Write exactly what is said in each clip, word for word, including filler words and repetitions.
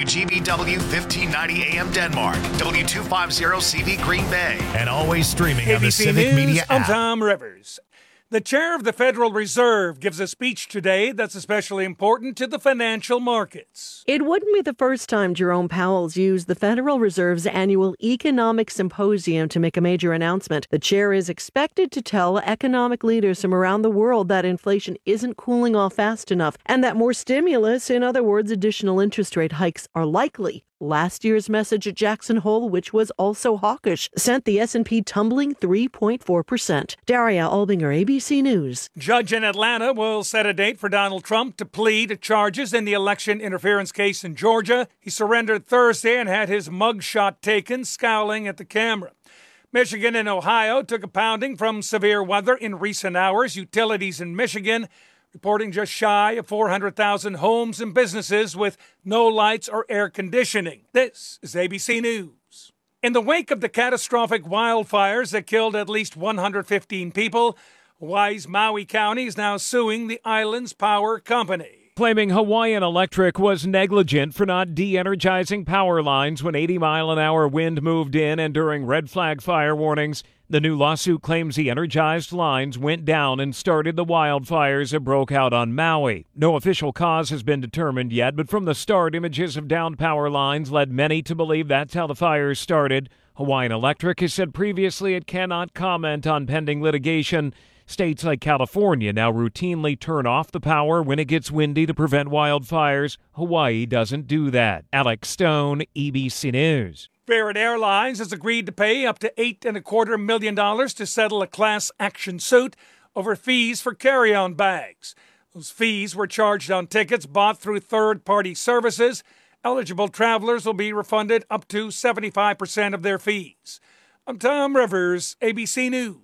G B W fifteen ninety A M Denmark, W two fifty C V Green Bay, and always streaming on the Civic News, Media I'm app. Tom Rivers. The chair of the Federal Reserve gives a speech today that's especially important to the financial markets. It wouldn't be the first time Jerome Powell's used the Federal Reserve's annual economic symposium to make a major announcement. The chair is expected to tell economic leaders from around the world that inflation isn't cooling off fast enough and that more stimulus, in other words, additional interest rate hikes, are likely. Last year's message at Jackson Hole, which was also hawkish, sent the S and P tumbling three point four percent. Daria Albinger, A B C News. Judge in Atlanta will set a date for Donald Trump to plead to charges in the election interference case in Georgia. He surrendered Thursday and had his mugshot taken, scowling at the camera. Michigan and Ohio took a pounding from severe weather in recent hours. Utilities in Michigan reporting just shy of four hundred thousand homes and businesses with no lights or air conditioning. This is A B C News. In the wake of the catastrophic wildfires that killed at least one hundred fifteen people, Hawaii's Maui County is now suing the island's power company, claiming Hawaiian Electric was negligent for not de-energizing power lines when eighty mile an hour wind moved in and during red flag fire warnings. The new lawsuit claims the energized lines went down and started the wildfires that broke out on Maui. No official cause has been determined yet, but from the start, images of downed power lines led many to believe that's how the fires started. Hawaiian Electric has said previously it cannot comment on pending litigation. States like California now routinely turn off the power when it gets windy to prevent wildfires. Hawaii doesn't do that. Alex Stone, A B C News. Spirit Airlines has agreed to pay up to eight and a quarter million dollars to settle a class action suit over fees for carry-on bags. Those fees were charged on tickets bought through third-party services. Eligible travelers will be refunded up to seventy-five percent of their fees. I'm Tom Rivers, A B C News.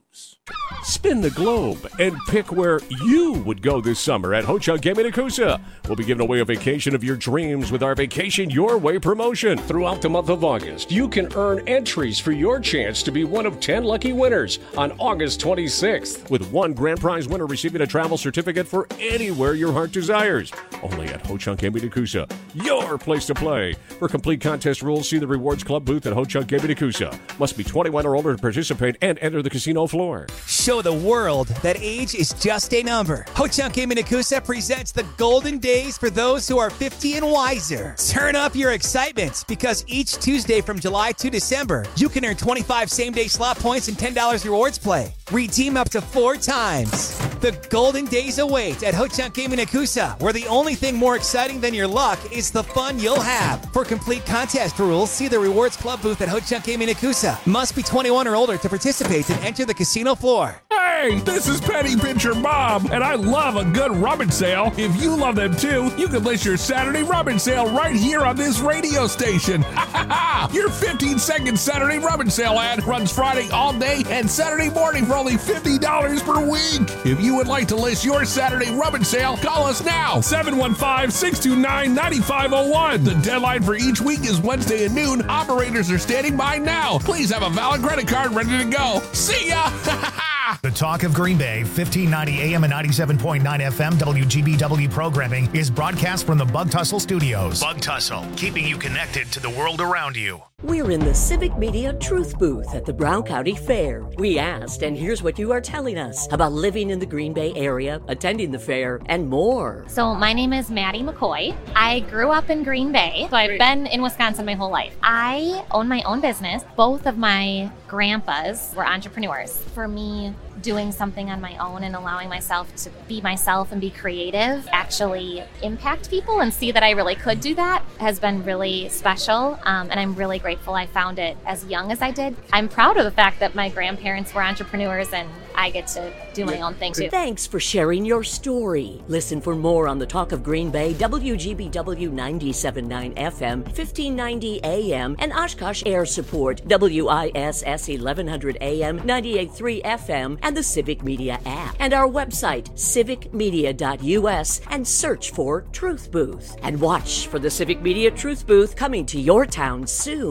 Spin the globe and pick where you would go this summer at Ho-Chunk Gaming Nakusa. We'll be giving away a vacation of your dreams with our Vacation Your Way promotion. Throughout the month of August, you can earn entries for your chance to be one of ten lucky winners on August twenty-sixth, with one grand prize winner receiving a travel certificate for anywhere your heart desires. Only at Ho-Chunk Gaming Nakusa, your place to play. For complete contest rules, see the Rewards Club booth at Ho-Chunk Gaming Nakusa. Must be twenty-one or older to participate and enter the casino floor. Show the world that age is just a number. Ho-Chunk Gaming Nakusa presents the golden days for those who are fifty and wiser. Turn up your excitement because each Tuesday from July to December, you can earn twenty-five same-day slot points and ten dollars rewards play. Redeem up to four times. The golden days await at Ho-Chunk Gaming Nakusa, where the only thing more exciting than your luck is the fun you'll have. For complete contest rules, see the Rewards Club booth at Ho-Chunk Gaming Nakusa. Must be twenty-one or older to participate and enter the casino floor. Hey, this is Petty Pitcher Bob, and I love a good rummage sale. If you love them too, you can list your Saturday rummage sale right here on this radio station. Your fifteen second Saturday rummage sale ad runs Friday all day and Saturday morning for only fifty dollars per week. If you would like to list your Saturday rummage sale, call us now, seven one five, six two nine, nine five zero one. The deadline for each week is Wednesday at noon. Operators are standing by now. Please have a valid credit card ready to go. See ya! The Talk of Green Bay, fifteen ninety A M and ninety-seven point nine F M W G B W programming is broadcast from the Bug Tussle Studios. Bug Tussle, keeping you connected to the world around you. We're in the Civic Media Truth Booth at the Brown County Fair. We asked, and here's what you are telling us about living in the Green Bay area, attending the fair, and more. So my name is Maddie McCoy. I grew up in Green Bay, so I've been in Wisconsin my whole life. I own my own business. Both of my grandpas were entrepreneurs. For me, doing something on my own and allowing myself to be myself and be creative, actually impact people and see that I really could do that has been really special. Um, and I'm really grateful I found it as young as I did. I'm proud of the fact that my grandparents were entrepreneurs and I get to do my own thing too. Thanks for sharing your story. Listen for more on the Talk of Green Bay, W G B W ninety-seven point nine F M, fifteen ninety A M, and Oshkosh Air Support, W I S S eleven hundred A M, ninety-eight point three F M, and the Civic Media app. And our website, civic media dot U S, and search for Truth Booth. And watch for the Civic Media Truth Booth coming to your town soon.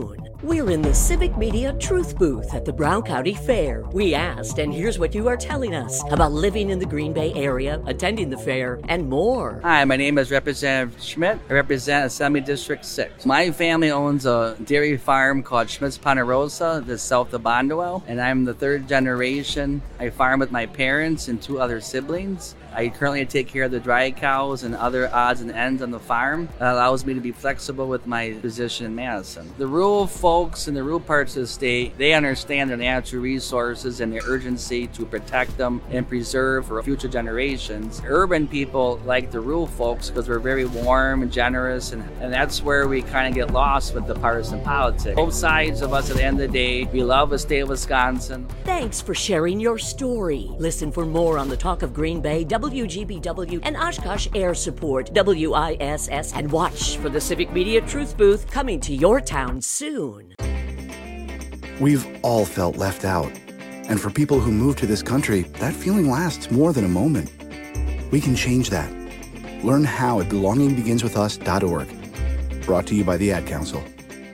We're in the Civic Media Truth Booth at the Brown County Fair. We asked, and here's what you are telling us about living in the Green Bay area, attending the fair, and more. Hi, my name is Representative Schmidt. I represent Assembly District six. My family owns a dairy farm called Schmidt's Ponderosa, just south of Bondwell, and I'm the third generation. I farm with my parents and two other siblings. I currently take care of the dry cows and other odds and ends on the farm. That allows me to be flexible with my position in Madison. The rural folks in the rural parts of the state, they understand their natural resources and the urgency to protect them and preserve for future generations. Urban people like the rural folks because we're very warm and generous, and, and that's where we kind of get lost with the partisan politics. Both sides of us at the end of the day, we love the state of Wisconsin. Thanks for sharing your story. Listen for more on the Talk of Green Bay, W G B W, and Oshkosh Air Support, W I S S, and watch for the Civic Media Truth Booth coming to your town soon. We've all felt left out. And for people who move to this country, that feeling lasts more than a moment. We can change that. Learn how at belonging begins with us dot org. Brought to you by the Ad Council.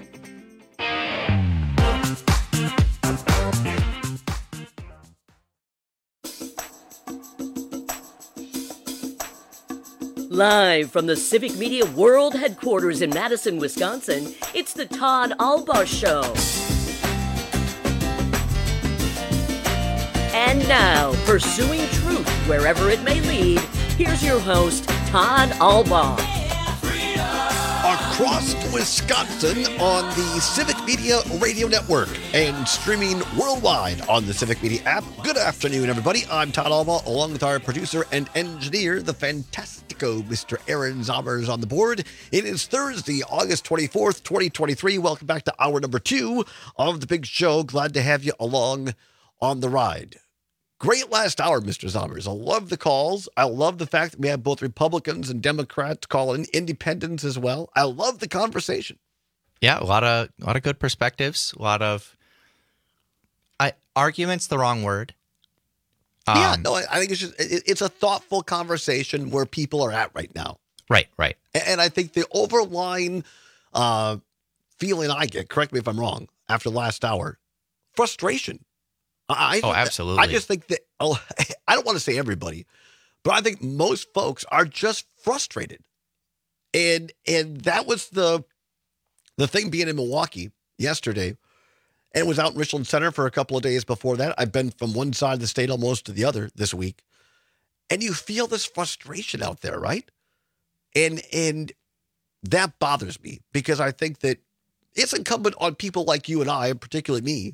Live from the Civic Media World Headquarters in Madison, Wisconsin, it's the Todd Albaugh Show. And now, pursuing truth wherever it may lead, here's your host, Todd Albaugh. Across Wisconsin on the Civic Media Radio Network and streaming worldwide on the Civic Media app. Good afternoon, everybody. I'm Todd Albaugh, along with our producer and engineer, the fantastico Mister Aaron Zommers on the board. It is Thursday, August twenty-fourth, twenty twenty-three. Welcome back to hour number two of the big show. Glad to have you along on the ride. Great last hour, Mister Zommers. I love the calls. I love the fact that we have both Republicans and Democrats calling, independents as well. I love the conversation. Yeah, a lot of a lot of good perspectives. A lot of I, arguments. The wrong word. Um, yeah, no, I, I think it's just it, it's a thoughtful conversation where people are at right now. Right, right. And, and I think the overlying uh, feeling I get, correct me if I'm wrong, after the last hour, frustration. I, oh, absolutely. I just think that, oh, I don't want to say everybody, but I think most folks are just frustrated. And and that was the the thing being in Milwaukee yesterday, and was out in Richland Center for a couple of days before that. I've been from one side of the state almost to the other this week. And you feel this frustration out there, right? And and that bothers me because I think that it's incumbent on people like you and I, and particularly me,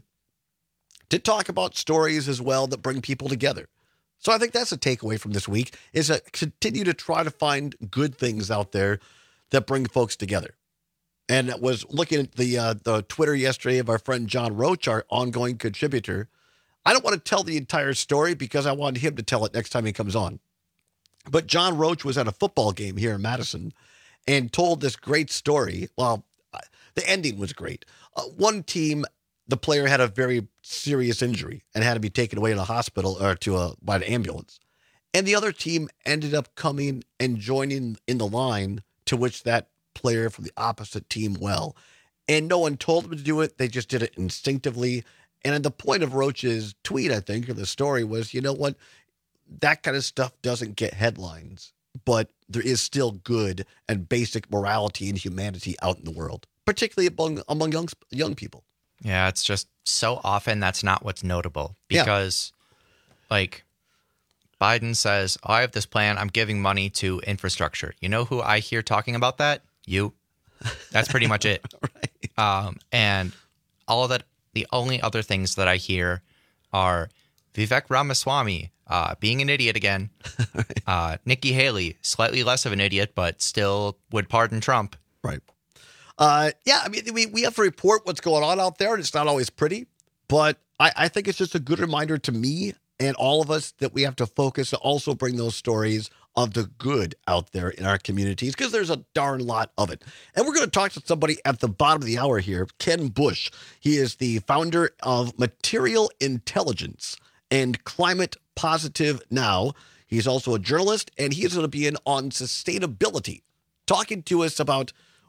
to talk about stories as well that bring people together. So I think that's a takeaway from this week, is to continue to try to find good things out there that bring folks together. And I was looking at the uh, the Twitter yesterday of our friend John Roach, our ongoing contributor. I don't want to tell the entire story because I want him to tell it next time he comes on. But John Roach was at a football game here in Madison and told this great story. Well, the ending was great. Uh, one team, the player had a very serious injury and had to be taken away to a hospital or to a by an ambulance. And the other team ended up coming and joining in the line to which that player from the opposite team well. And no one told them to do it. They just did it instinctively. And the point of Roach's tweet, I think, or the story was, you know what? That kind of stuff doesn't get headlines, but there is still good and basic morality and humanity out in the world, particularly among, among young, young people. Yeah, it's just so often that's not what's notable because, yeah. like, Biden says, oh, I have this plan. I'm giving money to infrastructure. You know who I hear talking about that? You. That's pretty much it. Right. Um, and all of that, the only other things that I hear are Vivek Ramaswamy uh, being an idiot again. Right. uh, Nikki Haley, slightly less of an idiot, but still would pardon Trump. Right. Uh, yeah, I mean, we, we have to report what's going on out there, and it's not always pretty, but I, I think it's just a good reminder to me and all of us that we have to focus to also bring those stories of the good out there in our communities, because there's a darn lot of it. And we're going to talk to somebody at the bottom of the hour here, Ken Bush. He is the founder of Material Intelligence and Climate Positive Now. He's also a journalist, and he's going to be in on sustainability, talking to us about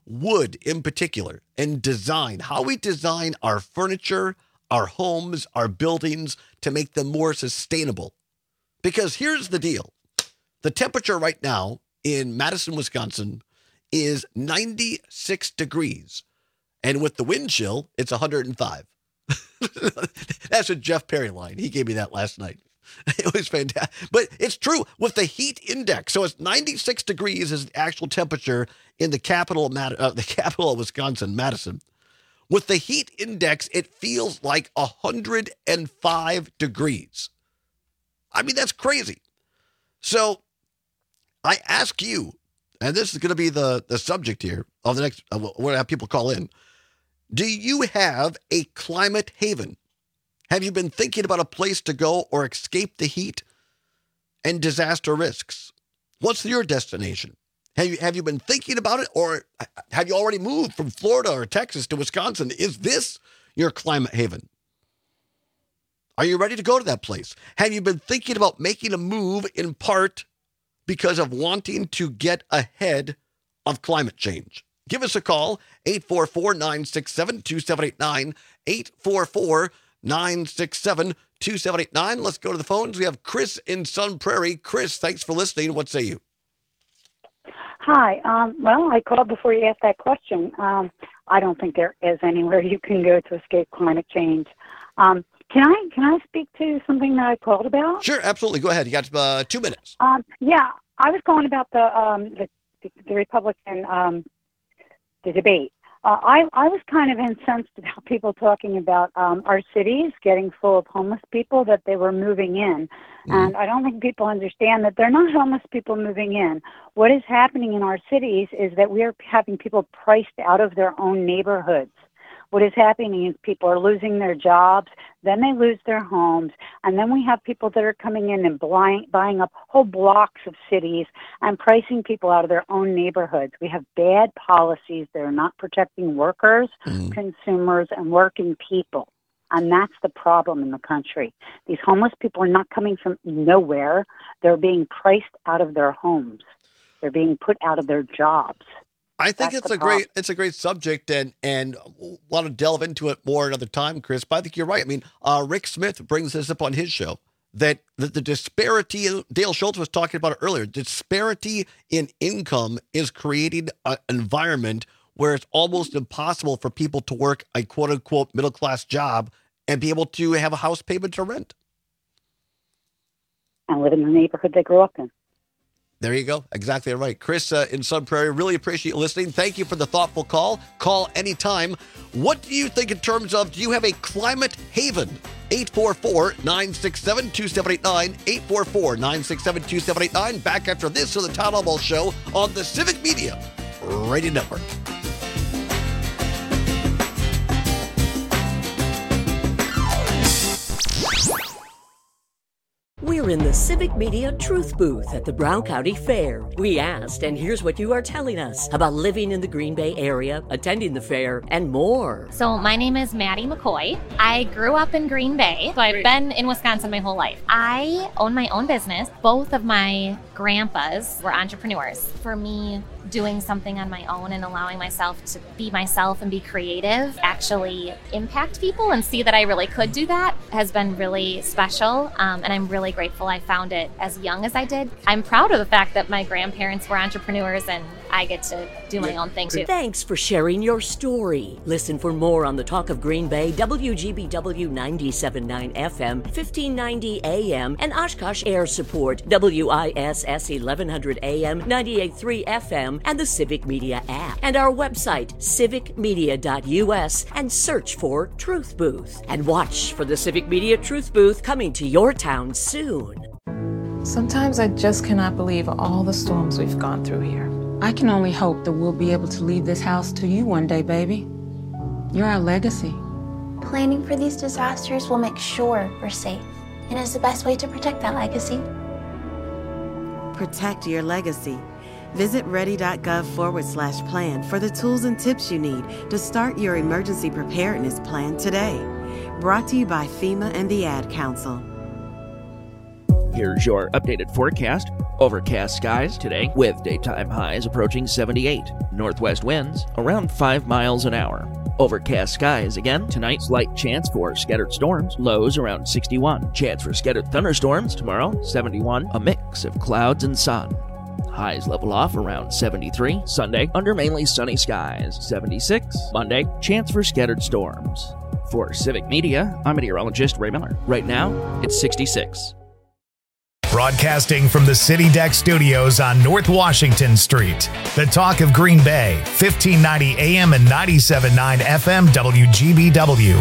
wood in particular and design, how we design our furniture, our homes, our buildings to make them more sustainable. Because here's the deal. The temperature right now in Madison, Wisconsin is ninety-six degrees. And with the wind chill, it's one hundred five. That's a Jeff Perry line. He gave me that last night. It was fantastic. But it's true with the heat index. So it's ninety-six degrees is the actual temperature in the capital of Mad- uh, the capital of Wisconsin, Madison. With the heat index, it feels like one hundred five degrees. I mean, that's crazy. So I ask you, and this is going to be the, the subject here of the next, uh, we're going to have people call in. Do you have a climate haven? Have you been thinking about a place to go or escape the heat and disaster risks? What's your destination? Have you, have you been thinking about it, or have you already moved from Florida or Texas to Wisconsin? Is this your climate haven? Are you ready to go to that place? Have you been thinking about making a move in part because of wanting to get ahead of climate change? Give us a call, eight four four, nine six seven, two seven eight nine, eight four four, nine six seven, two seven eight nine. Let's go to the phones. We have Chris in Sun Prairie. Chris, thanks for listening. What say you? Hi. Um, well, I called before you asked that question. Um, I don't think there is anywhere you can go to escape climate change. Um, can I can I speak to something that I called about? Sure, absolutely. Go ahead. You got uh, two minutes. Um, yeah, I was calling about the um, the, the Republican um, the debate. Uh, I I was kind of incensed about people talking about um, our cities getting full of homeless people, that they were moving in. Mm. And I don't think people understand that they're not homeless people moving in. What is happening in our cities is that we are having people priced out of their own neighborhoods. What is happening is people are losing their jobs, then they lose their homes, and then we have people that are coming in and buying, buying up whole blocks of cities and pricing people out of their own neighborhoods. We have bad policies that are not protecting workers, mm. consumers, and working people. And that's the problem in the country. These homeless people are not coming from nowhere. They're being priced out of their homes. They're being put out of their jobs. I think That's it's a problem. great it's a great subject, and and want to delve into it more another time, Chris. But I think you're right. I mean, uh, Rick Smith brings this up on his show, that the, the disparity, Dale Schultz was talking about it earlier, disparity in income is creating an environment where it's almost impossible for people to work a quote unquote middle class job and be able to have a house payment to rent. And live in the neighborhood they grew up in. There you go. Exactly right. Chris uh, in Sun Prairie, really appreciate you listening. Thank you for the thoughtful call. Call anytime. What do you think in terms of, do you have a climate haven? eight four four, nine six seven, two seven eight nine, eight four four, nine six seven, two seven eight nine. Back after this on the Town Hall Ball Show on the Civic Media Radio Network. We're in the Civic Media Truth Booth at the Brown County Fair. We asked, and here's what you are telling us about living in the Green Bay area, attending the fair, and more. So my name is Maddie McCoy. I grew up in Green Bay, so I've been in Wisconsin my whole life. I own my own business. Both of my grandpas were entrepreneurs. For me, doing something on my own and allowing myself to be myself and be creative, actually impact people and see that I really could do that, has been really special. Um, and I'm really grateful I found it as young as I did. I'm proud of the fact that my grandparents were entrepreneurs and I get to do my own thing too. Thanks for sharing your story. Listen for more on the Talk of Green Bay, W G B W ninety-seven point nine F M, fifteen ninety A M, and Oshkosh Air Support, W I S S eleven hundred A M, ninety-eight point three F M, and the Civic Media app. And our website, civic media dot U S, and search for Truth Booth. And watch for the Civic Media Truth Booth coming to your town soon. Sometimes I just cannot believe all the storms we've gone through here. I can only hope that we'll be able to leave this house to you one day, baby. You're our legacy. Planning for these disasters will make sure we're safe, and is the best way to protect that legacy. Protect your legacy. Visit ready.gov forward slash plan for the tools and tips you need to start your emergency preparedness plan today. Brought to you by FEMA and the Ad Council. Here's your updated forecast. Overcast skies today with daytime highs approaching seventy-eight. Northwest winds around five miles an hour. Overcast skies again tonight. Slight chance for scattered storms. Lows around sixty-one. Chance for scattered thunderstorms tomorrow, seventy-one. A mix of clouds and sun. Highs level off around seventy-three. Sunday, under mainly sunny skies, seventy-six. Monday, chance for scattered storms. For Civic Media, I'm meteorologist Ray Miller. Right now, it's sixty-six. Broadcasting from the City Deck Studios on North Washington Street. The Talk of Green Bay, fifteen ninety A M and ninety-seven point nine F M W G B W.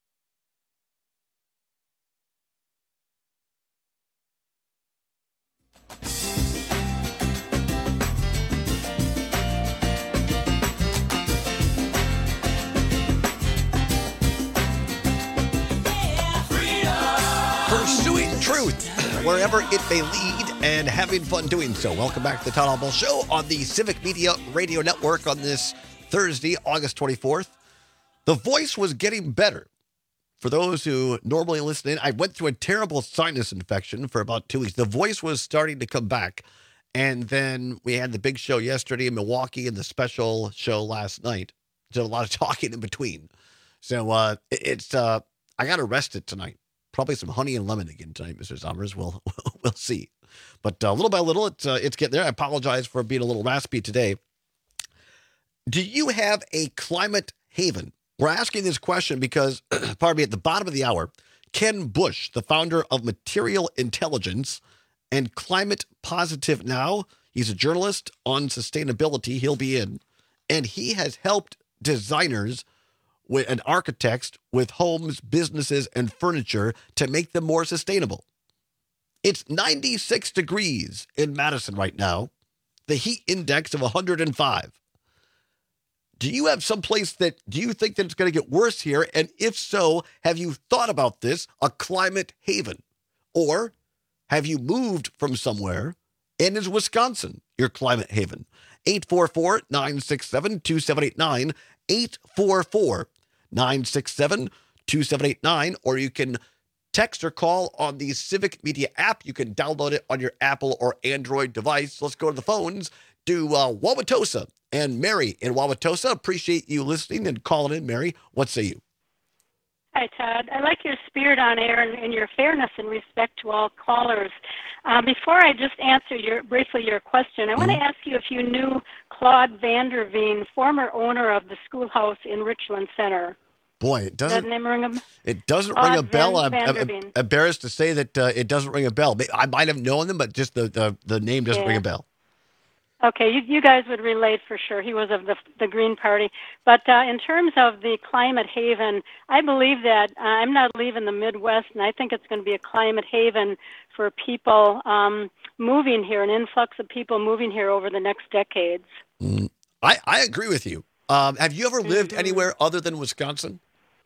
Pursuing truth wherever it may lead and having fun doing so. Welcome back to the Todd Albaugh Show on the Civic Media Radio Network on this Thursday, August twenty-fourth. The voice was getting better. For those who normally listen in, I went through a terrible sinus infection for about two weeks. The voice was starting to come back. And then we had the big show yesterday in Milwaukee and the special show last night. Did a lot of talking in between. So uh, it's uh, I got arrested tonight. Probably some honey and lemon again tonight, Mister Sommers. We'll we'll see. But uh, little by little, it's uh, it's getting there. I apologize for being a little raspy today. Do you have a climate haven? We're asking this question because, pardon me, at the bottom of the hour, Ken Bush, the founder of Material Intelligence and Climate Positive Now, he's a journalist on sustainability. He'll be in, and he has helped designers with and architects with homes, businesses, and furniture to make them more sustainable. It's ninety-six degrees in Madison right now, the heat index of one hundred five. Do you have someplace that, do you think that it's going to get worse here? And if so, have you thought about this, a climate haven? Or have you moved from somewhere and is Wisconsin your climate haven? eight four four, nine six seven, two seven eight nine, eight four four, nine six seven, two seven eight nine, or you can text or call on the Civic Media app. You can download it on your Apple or Android device. Let's go to the phones to uh, Wauwatosa and Mary in Wauwatosa. Appreciate you listening and calling in, Mary. What say you? Hi, Todd. I like your spirit on air and, and your fairness and respect to all callers. Uh, before I just answer your briefly your question, I want to ask you if you knew Claude Vanderveen, former owner of the schoolhouse in Richland Center. Boy, it doesn't. Doesn't name ring a, it doesn't Claude ring a bell. Van, I'm, I'm, I'm embarrassed to say that uh, it doesn't ring a bell. I might have known them, but just the the, the name doesn't Yeah. ring a bell. Okay, you, you guys would relate for sure. He was of the the Green Party. But uh, in terms of the climate haven, I believe that uh, I'm not leaving the Midwest, and I think it's going to be a climate haven for people um, moving here, an influx of people moving here over the next decades. Mm, I, I agree with you. Um, have you ever lived Mm-hmm. anywhere other than Wisconsin?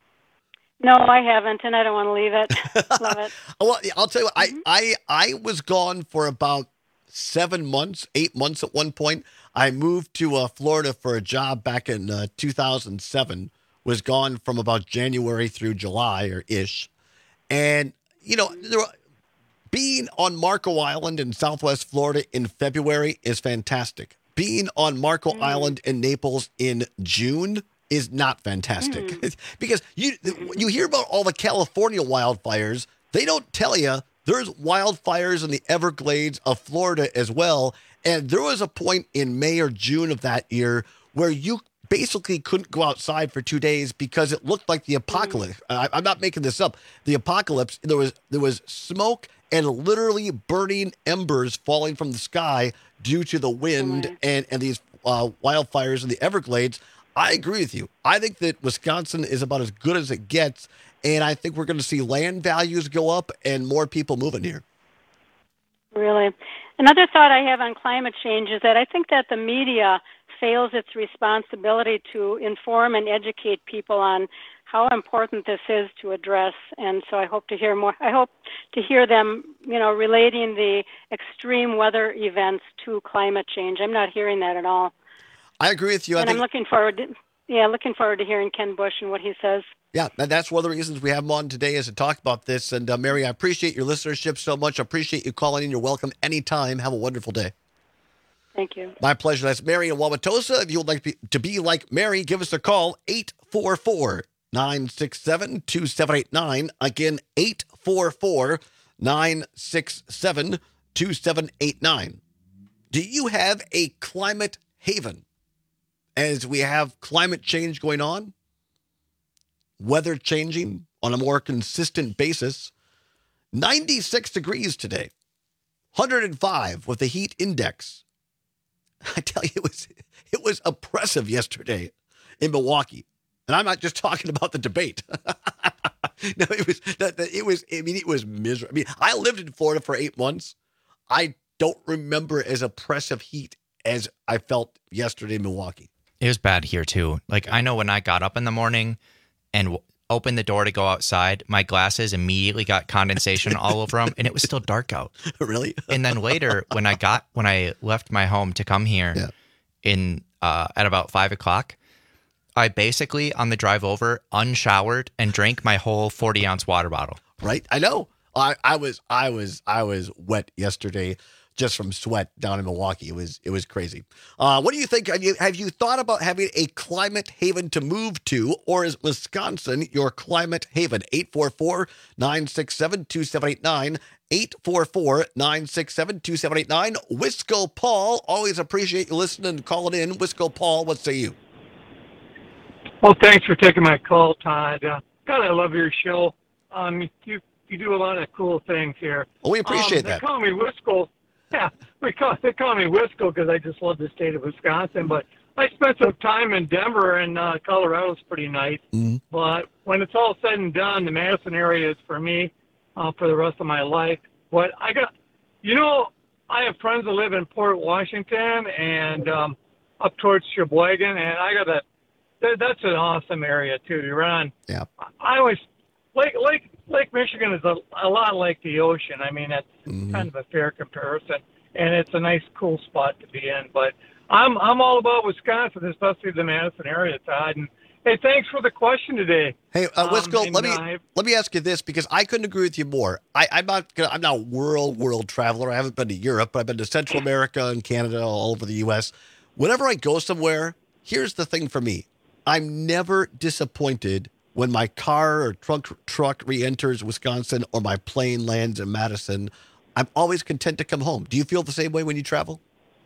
No, I haven't, and I don't want to leave it. Love it. Well, I'll tell you what, I, I, I was gone for about seven months, eight months at one point. I moved to uh, Florida for a job back in uh, two thousand seven, was gone from about January through July or ish. And, you know, there were, being on Marco Island in Southwest Florida in February is fantastic. Being on Marco mm. Island in Naples in June is not fantastic. Mm. Because you you hear about all the California wildfires, they don't tell you there's wildfires in the Everglades of Florida as well. And there was a point in May or June of that year where you basically couldn't go outside for two days because it looked like the apocalypse. Mm. I, I'm not making this up. The apocalypse, there was there was smoke and literally burning embers falling from the sky due to the wind mm. and, and these uh, wildfires in the Everglades. I agree with you. I think that Wisconsin is about as good as it gets, and I think we're going to see land values go up and more people moving here. Really. Another thought I have on climate change is that I think that the media fails its responsibility to inform and educate people on how important this is to address. And so I hope to hear more. I hope to hear them, you know, relating the extreme weather events to climate change. I'm not hearing that at all. I agree with you. I and think, I'm looking forward to, yeah, looking forward to hearing Ken Bush and what he says. Yeah, and that's one of the reasons we have him on today is to talk about this. And uh, Mary, I appreciate your listenership so much. I appreciate you calling in. You're welcome anytime. Have a wonderful day. Thank you. My pleasure. That's Mary in Wauwatosa. If you would like to be, to be like Mary, give us a call, eight four four, nine six seven, two seven eight nine. Again, eight four four, nine six seven, two seven eight nine. Do you have a climate haven? As we have climate change going on, weather changing on a more consistent basis, ninety-six degrees today, one hundred five with the heat index. I tell you, it was it was oppressive yesterday in Milwaukee, and I'm not just talking about the debate. No, it was it was. I mean, it was miserable. I mean, I lived in Florida for eight months. I don't remember as oppressive heat as I felt yesterday in Milwaukee. It was bad here too. Like I know when I got up in the morning and w- opened the door to go outside, my glasses immediately got condensation all over them, and it was still dark out. Really? And then later, when I got when I left my home to come here, yeah. in uh, at about five o'clock, I basically on the drive over unshowered and drank my whole forty ounce water bottle. Right? I know. I, I was I was I was wet yesterday. Just from sweat down in Milwaukee. It was it was crazy. Uh, what do you think? Have you, have you thought about having a climate haven to move to, or is Wisconsin your climate haven? eight four four, nine six seven, two seven eight nine. eight four four, nine six seven, two seven eight nine. Wisco Paul, always appreciate you listening and calling in. Wisco Paul, what say you? Well, thanks for taking my call, Todd. Uh, God, I love your show. Um, you you do a lot of cool things here. Well, we appreciate um, they that. They call me Wisco. Yeah, we call, they call me Wisco because I just love the state of Wisconsin. But I spent some time in Denver, and uh, Colorado's pretty nice. Mm-hmm. But when it's all said and done, the Madison area is for me uh, for the rest of my life. But I got, you know, I have friends that live in Port Washington and um, up towards Sheboygan, and I got a, that, that's an awesome area too. You're on. Yeah. I always Lake Lake Lake Michigan is a, a lot like the ocean. I mean, that's mm-hmm. kind of a fair comparison, and it's a nice, cool spot to be in. But I'm I'm all about Wisconsin, especially the Madison area, Todd. And hey, thanks for the question today. Hey, uh, Wisco, um, let me uh, let me ask you this because I couldn't agree with you more. I, I'm not gonna, I'm not a world world traveler. I haven't been to Europe, but I've been to Central America and Canada, all over the U S. Whenever I go somewhere, here's the thing for me: I'm never disappointed when my car or truck truck re-enters Wisconsin or my plane lands in Madison. I'm always content to come home. Do you feel the same way when you travel?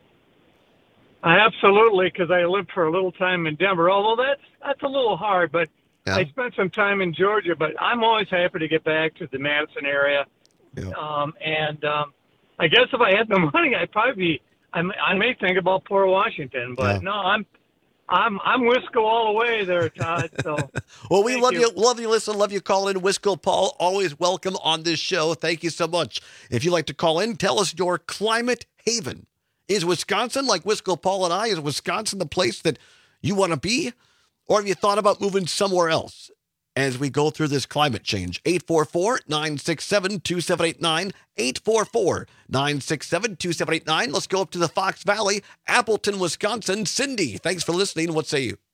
I absolutely, because I lived for a little time in Denver, although that's that's a little hard, but yeah. I spent some time in Georgia, but I'm always happy to get back to the Madison area. Yeah. Um, and um, I guess if I had the money, I'd probably be, I may, I may think about Port Washington, but Yeah. no, I'm I'm I'm Wisco all the way there, Todd. So Well, we Thank love you. you. love you, listen, love you calling in. Wisco Paul, always welcome on this show. Thank you so much. If you'd like to call in, tell us your climate haven. Is Wisconsin, like Wisco Paul and I, is Wisconsin the place that you want to be? Or have you thought about moving somewhere else as we go through this climate change? eight four four, nine six seven, two seven eight nine. eight four four, nine six seven, two seven eight nine. Let's go up to the Fox Valley, Appleton, Wisconsin. Cindy, thanks for listening. What say you?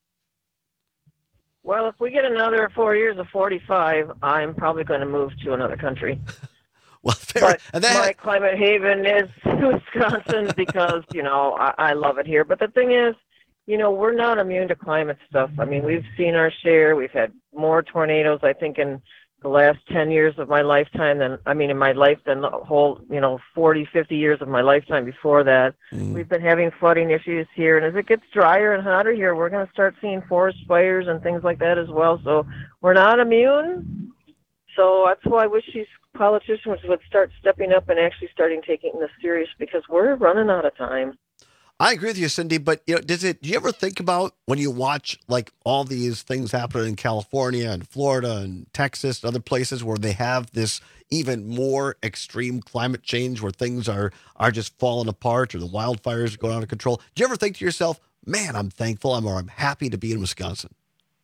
Well, if we get another four years of forty-five, I'm probably going to move to another country. Well, fair. But And then, my climate haven is Wisconsin because, you know, I, I love it here. But the thing is, you know, we're not immune to climate stuff. I mean, we've seen our share. We've had more tornadoes, I think, in the last ten years of my lifetime than, I mean, in my life than the whole, you know, forty, fifty years of my lifetime before that. Mm. We've been having flooding issues here. And as it gets drier and hotter here, we're going to start seeing forest fires and things like that as well. So we're not immune. So that's why I wish these politicians would start stepping up and actually starting taking this serious because we're running out of time. I agree with you, Cindy, but you know, does it? Do you ever think about when you watch like all these things happening in California and Florida and Texas and other places where they have this even more extreme climate change, where things are are just falling apart, or the wildfires are going out of control? Do you ever think to yourself, "Man, I'm thankful, I'm or I'm happy to be in Wisconsin"?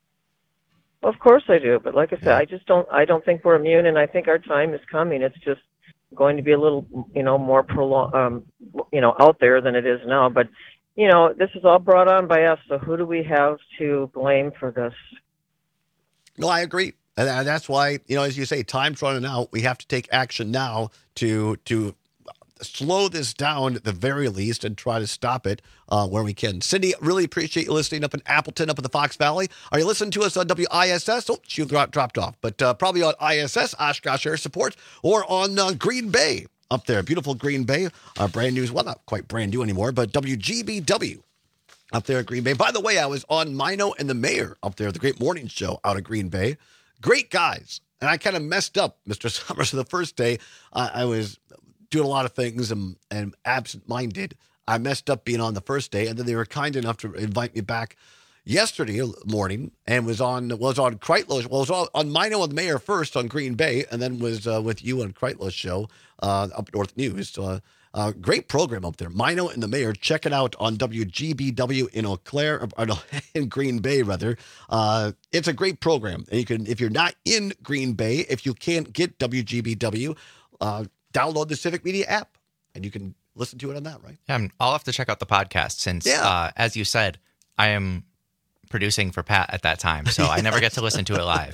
Of course I do, but like I said, I just don't. I don't think we're immune, and I think our time is coming. It's just going to be a little, you know, more prolong, um, you know, out there than it is now. But, you know, this is all brought on by us. So who do we have to blame for this? No, I agree. And that's why, you know, as you say, time's running out. We have to take action now to to slow this down at the very least and try to stop it uh, where we can. Cindy, really appreciate you listening up in Appleton, up in the Fox Valley. Are you listening to us on W I S S? Oh, she dropped off. But uh, probably on I S S, Oshkosh Air Support, or on uh, Green Bay up there. Beautiful Green Bay. Uh, brand new, well, not quite brand new anymore, but W G B W up there at Green Bay. By the way, I was on Mino and the Mayor up there, the great morning show out of Green Bay. Great guys. And I kind of messed up, Mister Summers, the first day. Uh, I was doing a lot of things and, and absent-minded. I messed up being on the first day, and then they were kind enough to invite me back yesterday morning and was on was on Kreitlow's, well, was on, on Mino and the Mayor first on Green Bay, and then was uh, with you on Kreitlow's show uh, up North News. So, uh, uh, great program up there. Mino and the Mayor. Check it out on W G B W in Eau Claire, or no, in Green Bay, rather. Uh, it's a great program. And you can, if you're not in Green Bay, if you can't get W G B W, uh, download the Civic Media app, and you can listen to it on that, right? Yeah, I'll have to check out the podcast since, yeah. uh, as you said, I am producing for Pat at that time, so I never get to listen to it live.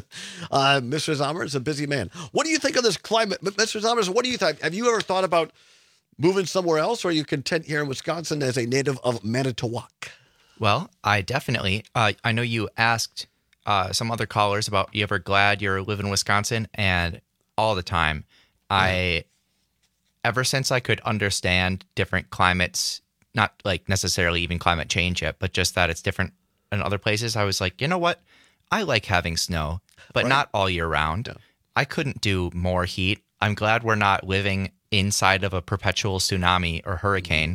uh, Mister Zomer is a busy man. What do you think of this climate? Mister Zomer, what do you think? Have you ever thought about moving somewhere else, or are you content here in Wisconsin as a native of Manitowoc? Well, I definitely, uh, I know you asked uh, some other callers about, you ever glad you're living in Wisconsin? And all the time, I, ever since I could understand different climates, not like necessarily even climate change yet, but just that it's different in other places, I was like, you know what? I like having snow, but Right. not all year round. Yeah. I couldn't do more heat. I'm glad we're not living inside of a perpetual tsunami or hurricane.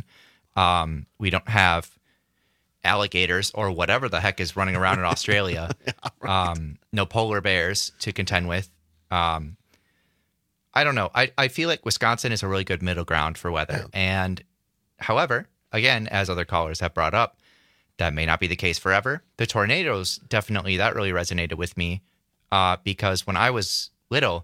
Um, we don't have alligators or whatever the heck is running around in Australia. Yeah, right. um, no polar bears to contend with. Um, I don't know. I, I feel like Wisconsin is a really good middle ground for weather. Yeah. And however, again, as other callers have brought up, that may not be the case forever. The tornadoes, definitely, that really resonated with me uh, because when I was little,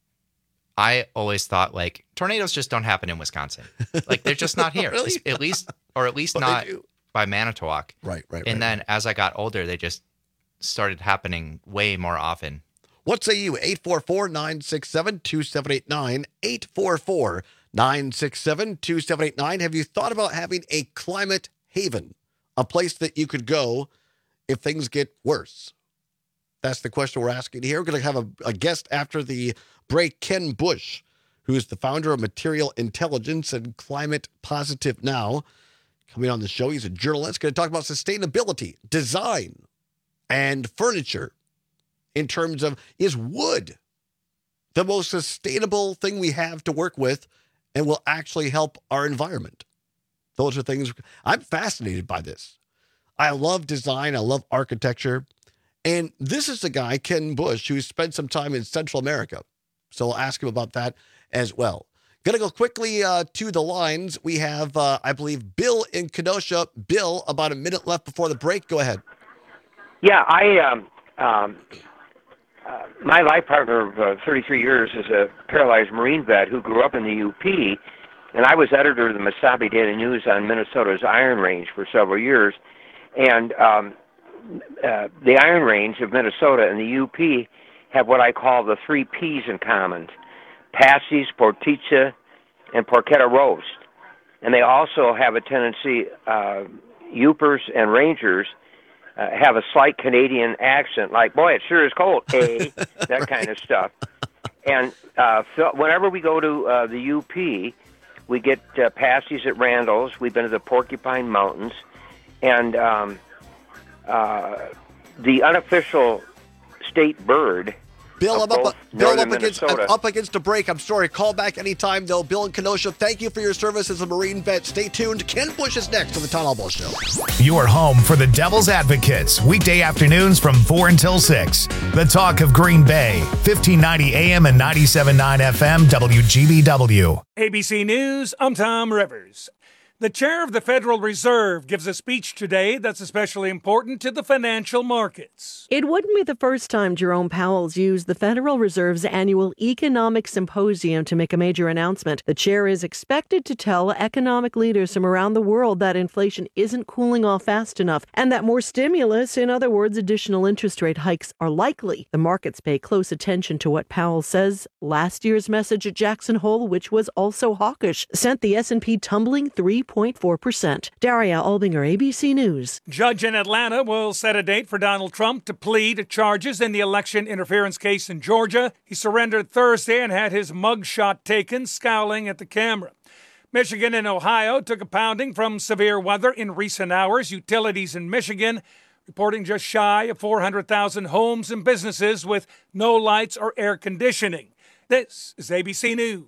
I always thought, like, tornadoes just don't happen in Wisconsin. Like, they're just not here. Really? At least, or at least But they not do. by Manitowoc. Right, right, And right, then as I got older, they just started happening way more often. What say you? eight four four, nine six seven, two seven eight nine. eight four four, nine six seven, two seven eight nine. Have you thought about having a climate haven? A place that you could go if things get worse? That's the question we're asking here. We're going to have a, a guest after the break, Ken Bush, who is the founder of Material Intelligence and Climate Positive Now. Coming on the show, he's a journalist, going to talk about sustainability, design, and furniture in terms of, is wood the most sustainable thing we have to work with and will actually help our environment? Those are things I'm fascinated by this. I love design. I love architecture. And this is the guy, Ken Bush, who spent some time in Central America. So I'll ask him about that as well. Going to go quickly uh, to the lines. We have, uh, I believe, Bill in Kenosha. Bill, about a minute left before the break. Go ahead. Yeah, I, um, um, uh, my life partner of uh, thirty-three years is a paralyzed Marine vet who grew up in the U P, and I was editor of the Mesabi Daily News on Minnesota's Iron Range for several years. And um, uh, the Iron Range of Minnesota and the U P have what I call the three P's in common: pasties, porticha, and porchetta roast. And they also have a tendency, uh, Yoopers and Rangers uh, have a slight Canadian accent, like, boy, it sure is cold, eh? That kind of stuff. And uh, whenever we go to uh, the U P, we get uh, pasties at Randall's. We've been to the Porcupine Mountains. And um, uh, the unofficial state bird, Bill, I'm up, Bill up, against, I'm Minnesota. up against a break. I'm sorry. Call back anytime, though. Bill in Kenosha, thank you for your service as a Marine vet. Stay tuned. Ken Bush is next on the Town Hall Bull Show. Your home for the Devil's Advocates, weekday afternoons from four until six. The Talk of Green Bay, fifteen ninety A M and ninety-seven point nine F M, W G B W. A B C News, I'm Tom Rivers. The chair of the Federal Reserve gives a speech today that's especially important to the financial markets. It wouldn't be the first time Jerome Powell's used the Federal Reserve's annual economic symposium to make a major announcement. The chair is expected to tell economic leaders from around the world that inflation isn't cooling off fast enough and that more stimulus, in other words, additional interest rate hikes, are likely. The markets pay close attention to what Powell says. Last year's message at Jackson Hole, which was also hawkish, sent the S and P tumbling three point four percent. Daria Albinger, A B C News. Judge in Atlanta will set a date for Donald Trump to plead to charges in the election interference case in Georgia. He surrendered Thursday and had his mugshot taken, scowling at the camera. Michigan and Ohio took a pounding from severe weather in recent hours. Utilities in Michigan reporting just shy of four hundred thousand homes and businesses with no lights or air conditioning. This is A B C News.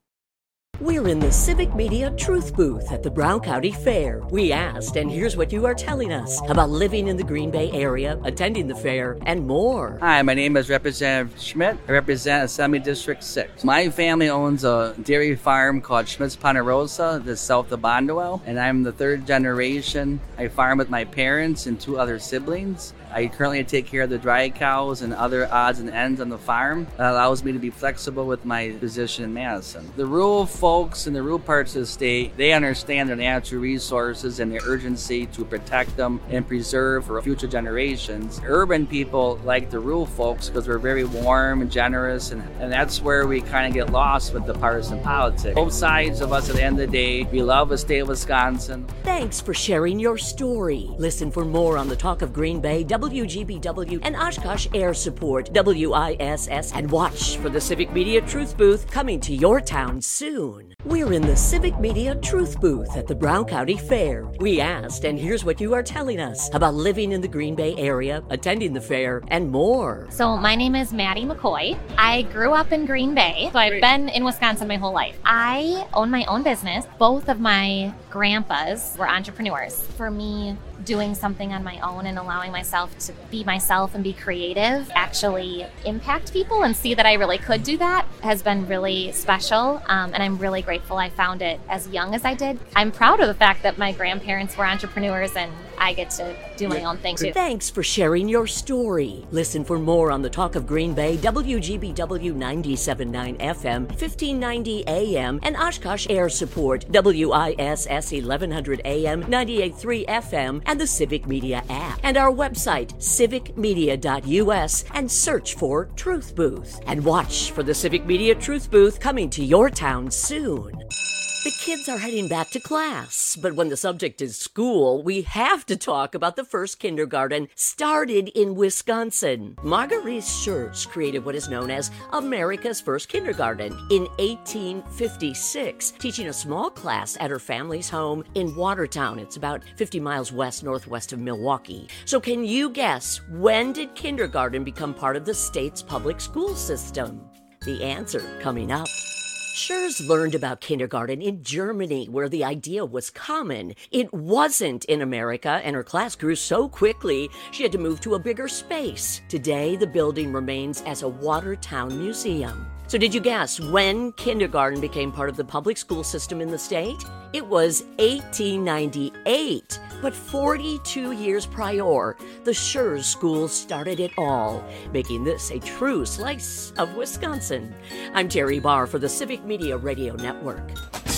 We're in the Civic Media Truth Booth at the Brown County Fair. We asked, and here's what you are telling us about living in the Green Bay area, attending the fair, and more. Hi, my name is Representative Schmidt. I represent Assembly District six. My family owns a dairy farm called Schmidt's Ponderosa, that's south of Bonduel, and I'm the third generation. I farm with my parents and two other siblings. I currently take care of the dry cows and other odds and ends on the farm. That allows me to be flexible with my position in Madison. The rural folks in the rural parts of the state, they understand their natural resources and the urgency to protect them and preserve for future generations. Urban people like the rural folks because we're very warm and generous, and, and that's where we kind of get lost with the partisan politics. Both sides of us at the end of the day, we love the state of Wisconsin. Thanks for sharing your story. Listen for more on the Talk of Green Bay, W G B W, and Oshkosh Air Support, W I S S, and watch for the Civic Media Truth Booth coming to your town soon. We're in the Civic Media Truth Booth at the Brown County Fair. We asked, and here's what you are telling us about living in the Green Bay area, attending the fair, and more. So my name is Maddie McCoy. I grew up in Green Bay, so I've been in Wisconsin my whole life. I own my own business. Both of my grandpas were entrepreneurs. For me, doing something on my own and allowing myself to be myself and be creative, actually impact people and see that I really could do that has been really special. Um, and I'm really grateful I found it as young as I did. I'm proud of the fact that my grandparents were entrepreneurs and I get to do my own thing too. Thanks for sharing your story. Listen for more on the Talk of Green Bay, W G B W ninety-seven point nine F M, fifteen ninety A M, and Oshkosh Air Support, W I S S eleven hundred A M, ninety-eight point three F M, and the Civic Media app. And our website, civic media dot U S, and search for Truth Booth. And watch for the Civic Media Truth Booth coming to your town soon. The kids are heading back to class, but when the subject is school, we have to talk about the first kindergarten started in Wisconsin. Marguerite Schurz created what is known as America's first kindergarten in eighteen fifty-six, teaching a small class at her family's home in Watertown. It's about fifty miles west northwest of Milwaukee. So can you guess, when did kindergarten become part of the state's public school system? The answer coming up. Schurz learned about kindergarten in Germany, where the idea was common. It wasn't in America, and her class grew so quickly she had to move to a bigger space. Today, the building remains as a Watertown museum. So did you guess when kindergarten became part of the public school system in the state? It was eighteen ninety-eight. But forty-two years prior, the Schurz School started it all, making this a true slice of Wisconsin. I'm Terry Barr for the Civic Media Radio Network.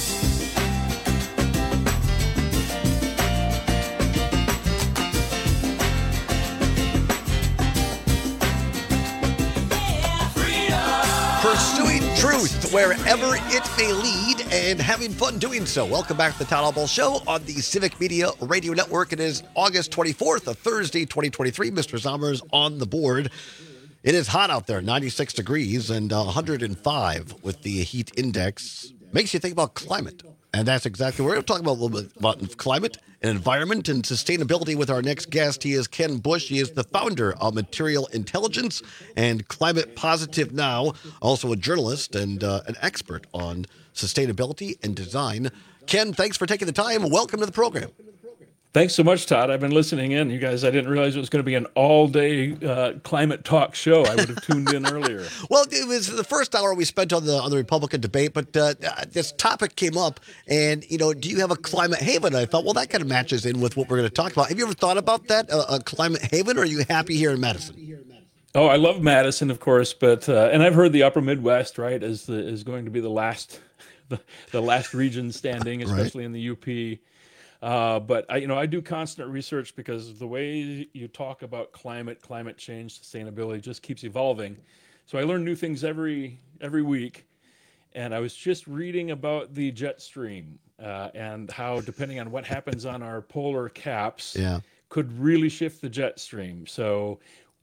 Pursuing truth wherever it may lead and having fun doing so. Welcome back to the Town Hall Ball Show on the Civic Media Radio Network. It is August twenty-fourth, a Thursday, twenty twenty-three. Mister Zommers on the board. It is hot out there, ninety-six degrees and one hundred five with the heat index. Makes you think about climate. And that's exactly what we're going to talk about a little bit about climate and environment and sustainability with our next guest. He is Ken Bush. He is the founder of Material Intelligence and Climate Positive Now, also a journalist and uh, an expert on sustainability and design. Ken, thanks for taking the time. Welcome to the program. Thanks so much, Todd. I've been listening in. You guys, I didn't realize it was going to be an all-day uh, climate talk show. I would have tuned in earlier. Well, it was the first hour we spent on the on the Republican debate, but uh, this topic came up, and, you know, do you have a climate haven? I thought, well, that kind of matches in with what we're going to talk about. Have you ever thought about that, a, a climate haven, or are you happy here in Madison? Oh, I love Madison, of course, but uh, and I've heard the Upper Midwest, right, is the, is going to be the last the, the last region standing, especially right. in the U P. Uh, but I, you know, I do constant research because the way you talk about climate, climate change, sustainability just keeps evolving. So I learn new things every every week. And I was just reading about the jet stream uh, and how, depending on what happens on our polar caps, yeah. could really shift the jet stream. So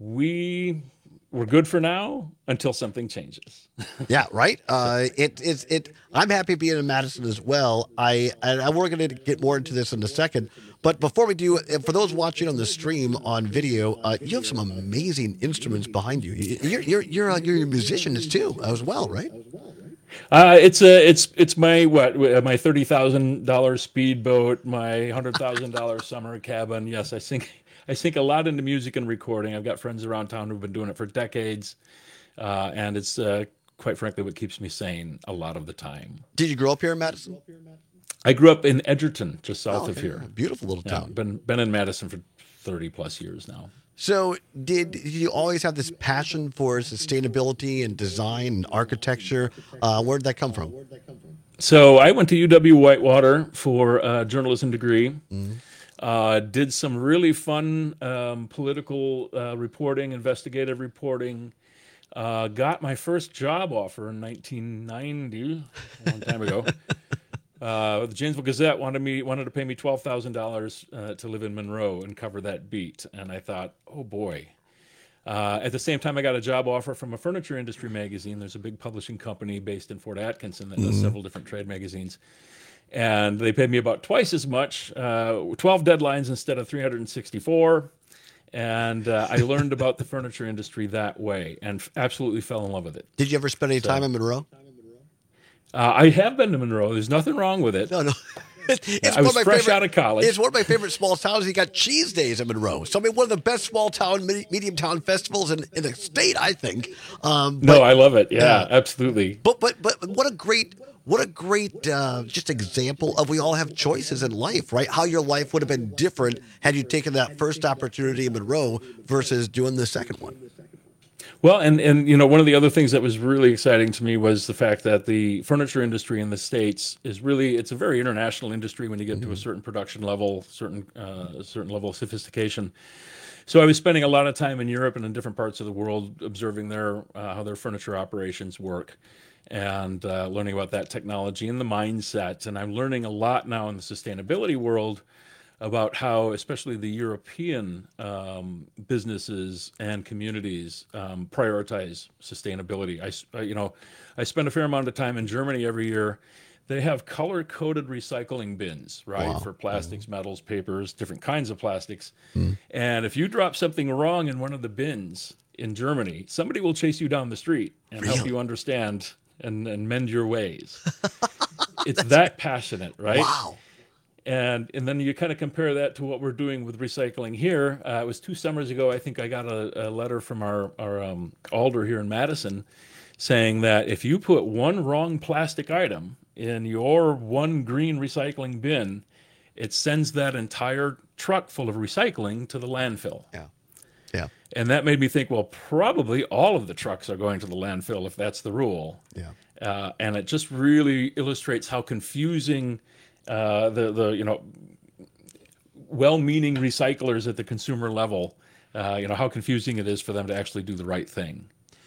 we we're good for now until something changes. Yeah, right. Uh, it is it. I'm happy being in Madison as well. I and we're going to get more into this in a second. But before we do, for those watching on the stream on video, uh, you have some amazing instruments behind you. You're you're you're uh, you're a musician too as well, right? Uh, it's a it's it's my what my thirty thousand dollar speedboat, my hundred thousand dollar summer cabin. Yes, I sing. I sink a lot into music and recording. I've got friends around town who've been doing it for decades, uh, and it's uh, quite frankly what keeps me sane a lot of the time. Did you grow up here in Madison? I grew up in Edgerton, just south oh, okay. of here. Beautiful little town. Yeah, been been in Madison for thirty plus years now. So, did, did you always have this passion for sustainability and design and architecture? Uh, where did that come from? So, I went to U W Whitewater for a journalism degree. Mm-hmm. Uh, did some really fun um, political uh, reporting, investigative reporting. Uh, got my first job offer in nineteen ninety, a long time ago. Uh, the Janesville Gazette wanted me wanted to pay me twelve thousand uh, dollars to live in Monroe and cover that beat, and I thought, oh boy. Uh, at the same time, I got a job offer from a furniture industry magazine. There's a big publishing company based in Fort Atkinson that does Mm-hmm. several different trade magazines. And they paid me about twice as much, uh, twelve deadlines instead of three hundred sixty-four. And uh, I learned about the furniture industry that way and f- absolutely fell in love with it. Did you ever spend any So- time in Monroe? Uh, I have been to Monroe. There's nothing wrong with it. No, no. It's I was one of my fresh favorite, out of college. It's one of my favorite small towns. You got cheese days in Monroe. So I mean, one of the best small town, medi- medium town festivals in, in the state, I think. Um, no, but- I love it. Yeah, Yeah. absolutely. But but but what a great what a great uh, just example of we all have choices in life, right? How your life would have been different had you taken that first opportunity in Monroe versus doing the second one. Well, and, and you know, one of the other things that was really exciting to me was the fact that the furniture industry in the States is really, it's a very international industry when you get to a certain production level, certain uh, certain level of sophistication. So I was spending a lot of time in Europe and in different parts of the world observing their uh, how their furniture operations work and uh, learning about that technology and the mindset. And I'm learning a lot now in the sustainability world about how, especially the European um, businesses and communities um, prioritize sustainability. I, s- uh, you know, I spend a fair amount of time in Germany every year. They have color-coded recycling bins, right, Wow. for plastics, metals, papers, different kinds of plastics. And if you drop something wrong in one of the bins in Germany, somebody will chase you down the street and help Really? you understand and, and mend your ways. It's that passionate, right? Wow. And and then you kind of compare that to what we're doing with recycling here. Uh, it was two summers ago, I think I got a, a letter from our, our um, alder here in Madison saying that if you put one wrong plastic item in your one green recycling bin, it sends that entire truck full of recycling to the landfill. Yeah. Yeah. And that made me think, well, probably all of the trucks are going to the landfill if that's the rule. Yeah. Uh, and it just really illustrates how confusing uh, the the you know well-meaning recyclers at the consumer level, uh, you know how confusing it is for them to actually do the right thing.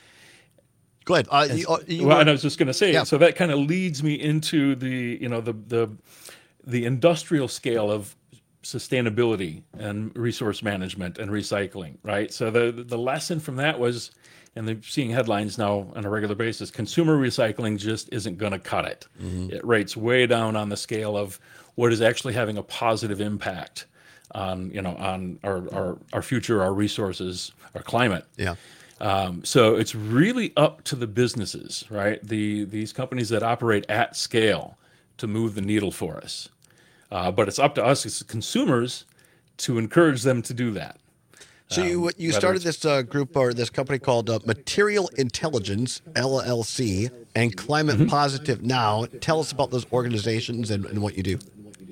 Go ahead. Uh, And- you, uh, you well, were- and I was just going to say, Yeah. so that kind of leads me into the you know the the the industrial scale of sustainability and resource management and recycling, right? So the the lesson from that was, and they're seeing headlines now on a regular basis, consumer recycling just isn't going to cut it. Mhm. It rates way down on the scale of what is actually having a positive impact on, you know, on our, our, our future, our resources, our climate. Yeah. Um, so it's really up to the businesses, right? The these companies that operate at scale to move the needle for us. Uh, but it's up to us as consumers to encourage them to do that. So you Um, you whether started it's- this uh, group or this company called uh, Material Intelligence L L C and Climate Mm-hmm. Positive Now. Tell us about those organizations and, and what you do.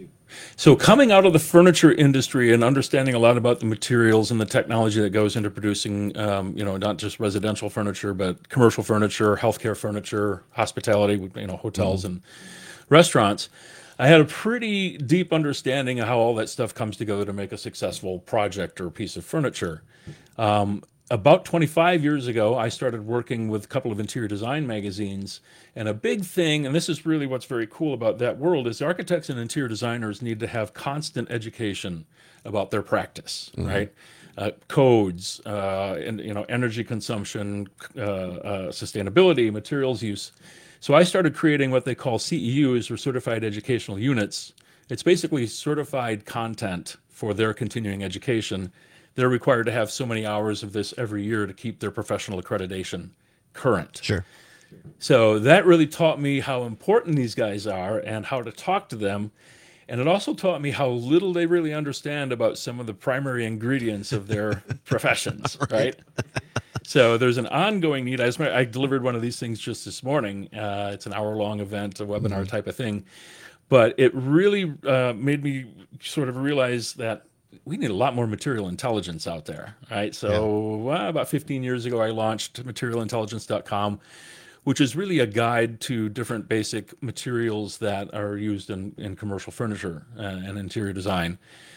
So coming out of the furniture industry and understanding a lot about the materials and the technology that goes into producing, um, you know, not just residential furniture, but commercial furniture, healthcare furniture, hospitality, you know, hotels and restaurants, I had a pretty deep understanding of how all that stuff comes together to make a successful project or piece of furniture. Um, about twenty-five years ago, I started working with a couple of interior design magazines. And a big thing, and this is really what's very cool about that world, is architects and interior designers need to have constant education about their practice, Mhm. right? Uh, codes, uh, and you know, energy consumption, uh, uh, sustainability, materials use. So I started creating what they call C E Us, or Certified Educational Units. It's basically certified content for their continuing education. They're required to have so many hours of this every year to keep their professional accreditation current. Sure. So that really taught me how important these guys are and how to talk to them. And it also taught me how little they really understand about some of the primary ingredients of their professions, right? So there's an ongoing need. I, just, I delivered one of these things just this morning. Uh, it's an hour-long event, a webinar Mm-hmm. type of thing. But it really uh, made me sort of realize that we need a lot more material intelligence out there, right? So uh, about fifteen years ago, I launched material intelligence dot com, which is really a guide to different basic materials that are used in, in commercial furniture uh, and interior design.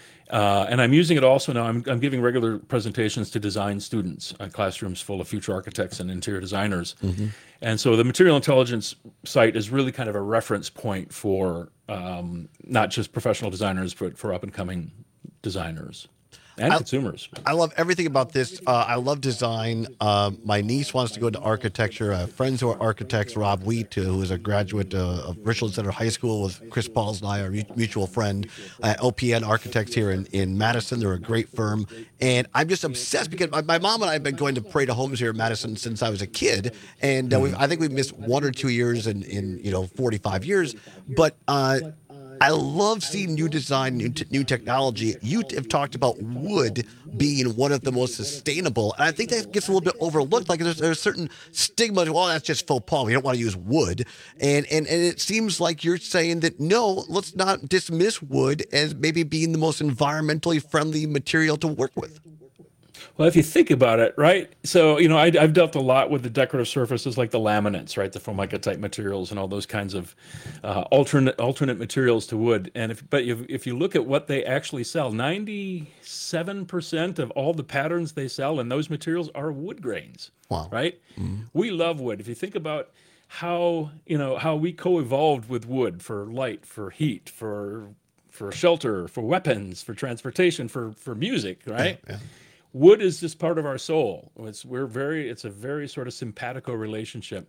Uh, and I'm using it also now. I'm, I'm giving regular presentations to design students, uh, classrooms full of future architects and interior designers. Mhm. And so the material intelligence site is really kind of a reference point for um, not just professional designers, but for up and coming designers and I- consumers. I love everything about this. Uh, I love design. Uh, my niece wants to go into architecture. Uh, friends who are architects, Rob Wheat, uh, who is a graduate uh, of Richland Center High School with Chris Pauls and I, our mu- mutual friend, uh, L P N Architects here in, in Madison. They're a great firm. And I'm just obsessed because my, my mom and I have been going to Parade of Homes here in Madison since I was a kid. And uh, we've, I think we've missed one or two years in, in you know, forty-five years. But uh, I love seeing new design, new, t- new technology. You t- have talked about wood being one of the most sustainable, and I think that gets a little bit overlooked. Like there's, there's a certain stigma. Well, that's just faux pas. We don't want to use wood, and and and it seems like you're saying that no, let's not dismiss wood as maybe being the most environmentally friendly material to work with. Well, if you think about it, right? So, you know, I, I've dealt a lot with the decorative surfaces like the laminates, right? The Formica type materials and all those kinds of uh, alternate alternate materials to wood. And if, but if, if you look at what they actually sell, ninety-seven percent of all the patterns they sell in those materials are wood grains. Wow. Right? We love wood. If you think about how, you know, how we co-evolved with wood for light, for heat, for for shelter, for weapons, for transportation, for for music, right? Yeah. Wood is just part of our soul. It's we're very it's a very sort of simpatico relationship.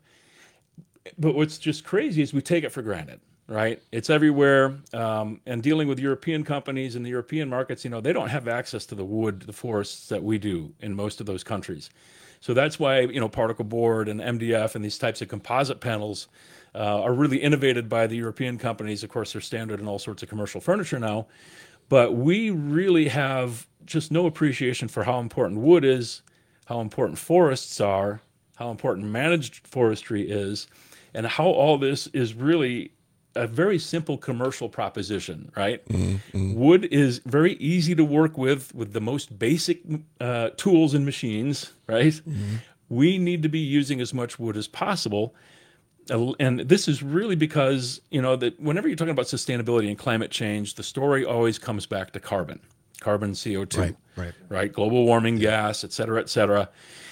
But what's just crazy is we take it for granted, right? It's everywhere. Um, and dealing with European companies in the European markets, you know, they don't have access to the wood, the forests that we do in most of those countries. So that's why, you know, particle board and M D F and these types of composite panels uh, are really innovated by the European companies. Of course, they're standard in all sorts of commercial furniture now. But we really have just no appreciation for how important wood is, how important forests are, how important managed forestry is, and how all this is really a very simple commercial proposition, right? Mm-hmm. Wood is very easy to work with, with the most basic uh, tools and machines, right? Mm-hmm. We need to be using as much wood as possible. Uh, And this is really because, you know, that whenever you're talking about sustainability and climate change, the story always comes back to carbon, carbon C O two, Right, right. right? Global warming gas, et cetera, et cetera.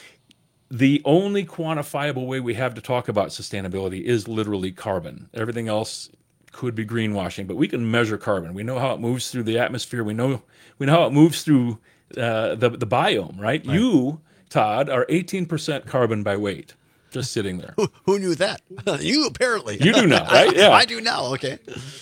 The only quantifiable way we have to talk about sustainability is literally carbon. Everything else could be greenwashing, but we can measure carbon. We know how it moves through the atmosphere. We know we know how it moves through uh, the the biome, right? Right. You, Todd, are eighteen percent carbon by weight, just sitting there. Who, who knew that? You apparently. You do now, right? Yeah. I, I do now. Okay.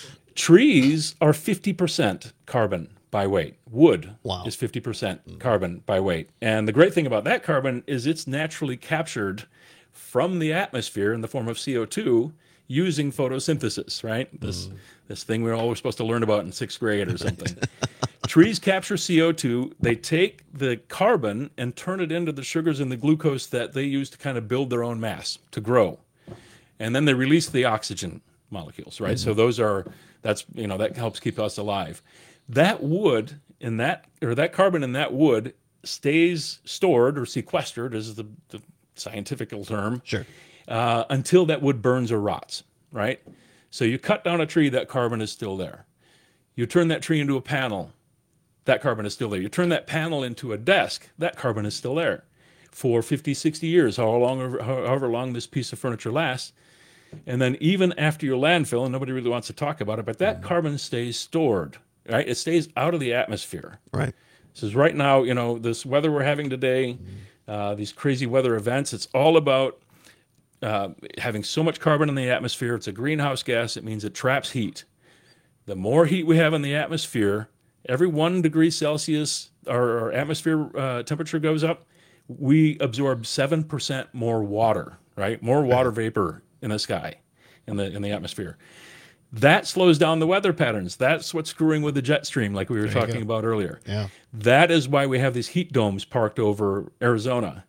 Trees are fifty percent carbon by weight. Wood Wow. is fifty percent carbon by weight. And the great thing about that carbon is it's naturally captured from the atmosphere in the form of C O two using photosynthesis, right? This this thing we're always supposed to learn about in sixth grade or something. trees capture C O two. They take the carbon and turn it into the sugars and the glucose that they use to kind of build their own mass, to grow. And then they release the oxygen molecules, right? Mm-hmm. So those are, that's, you know, that helps keep us alive. That wood in that, or that carbon in that wood stays stored or sequestered, is the, the scientific term. Sure. Uh, until that wood burns or rots, right? So you cut down a tree, that carbon is still there. You turn that tree into a panel, that carbon is still there. You turn that panel into a desk, that carbon is still there. For fifty, sixty years, however long, however long this piece of furniture lasts. And then even after your landfill, and nobody really wants to talk about it, but that carbon stays stored, right? It stays out of the atmosphere. Right. So right now, you know, this weather we're having today, uh, these crazy weather events, it's all about uh, having so much carbon in the atmosphere. It's a greenhouse gas. It means it traps heat. The more heat we have in the atmosphere, every one degree Celsius, our, our atmosphere uh, temperature goes up, we absorb seven percent more water, right? More water vapor in the sky, in the in the atmosphere. That slows down the weather patterns. That's what's screwing with the jet stream, like we were talking about earlier. Yeah. That is why we have these heat domes parked over Arizona,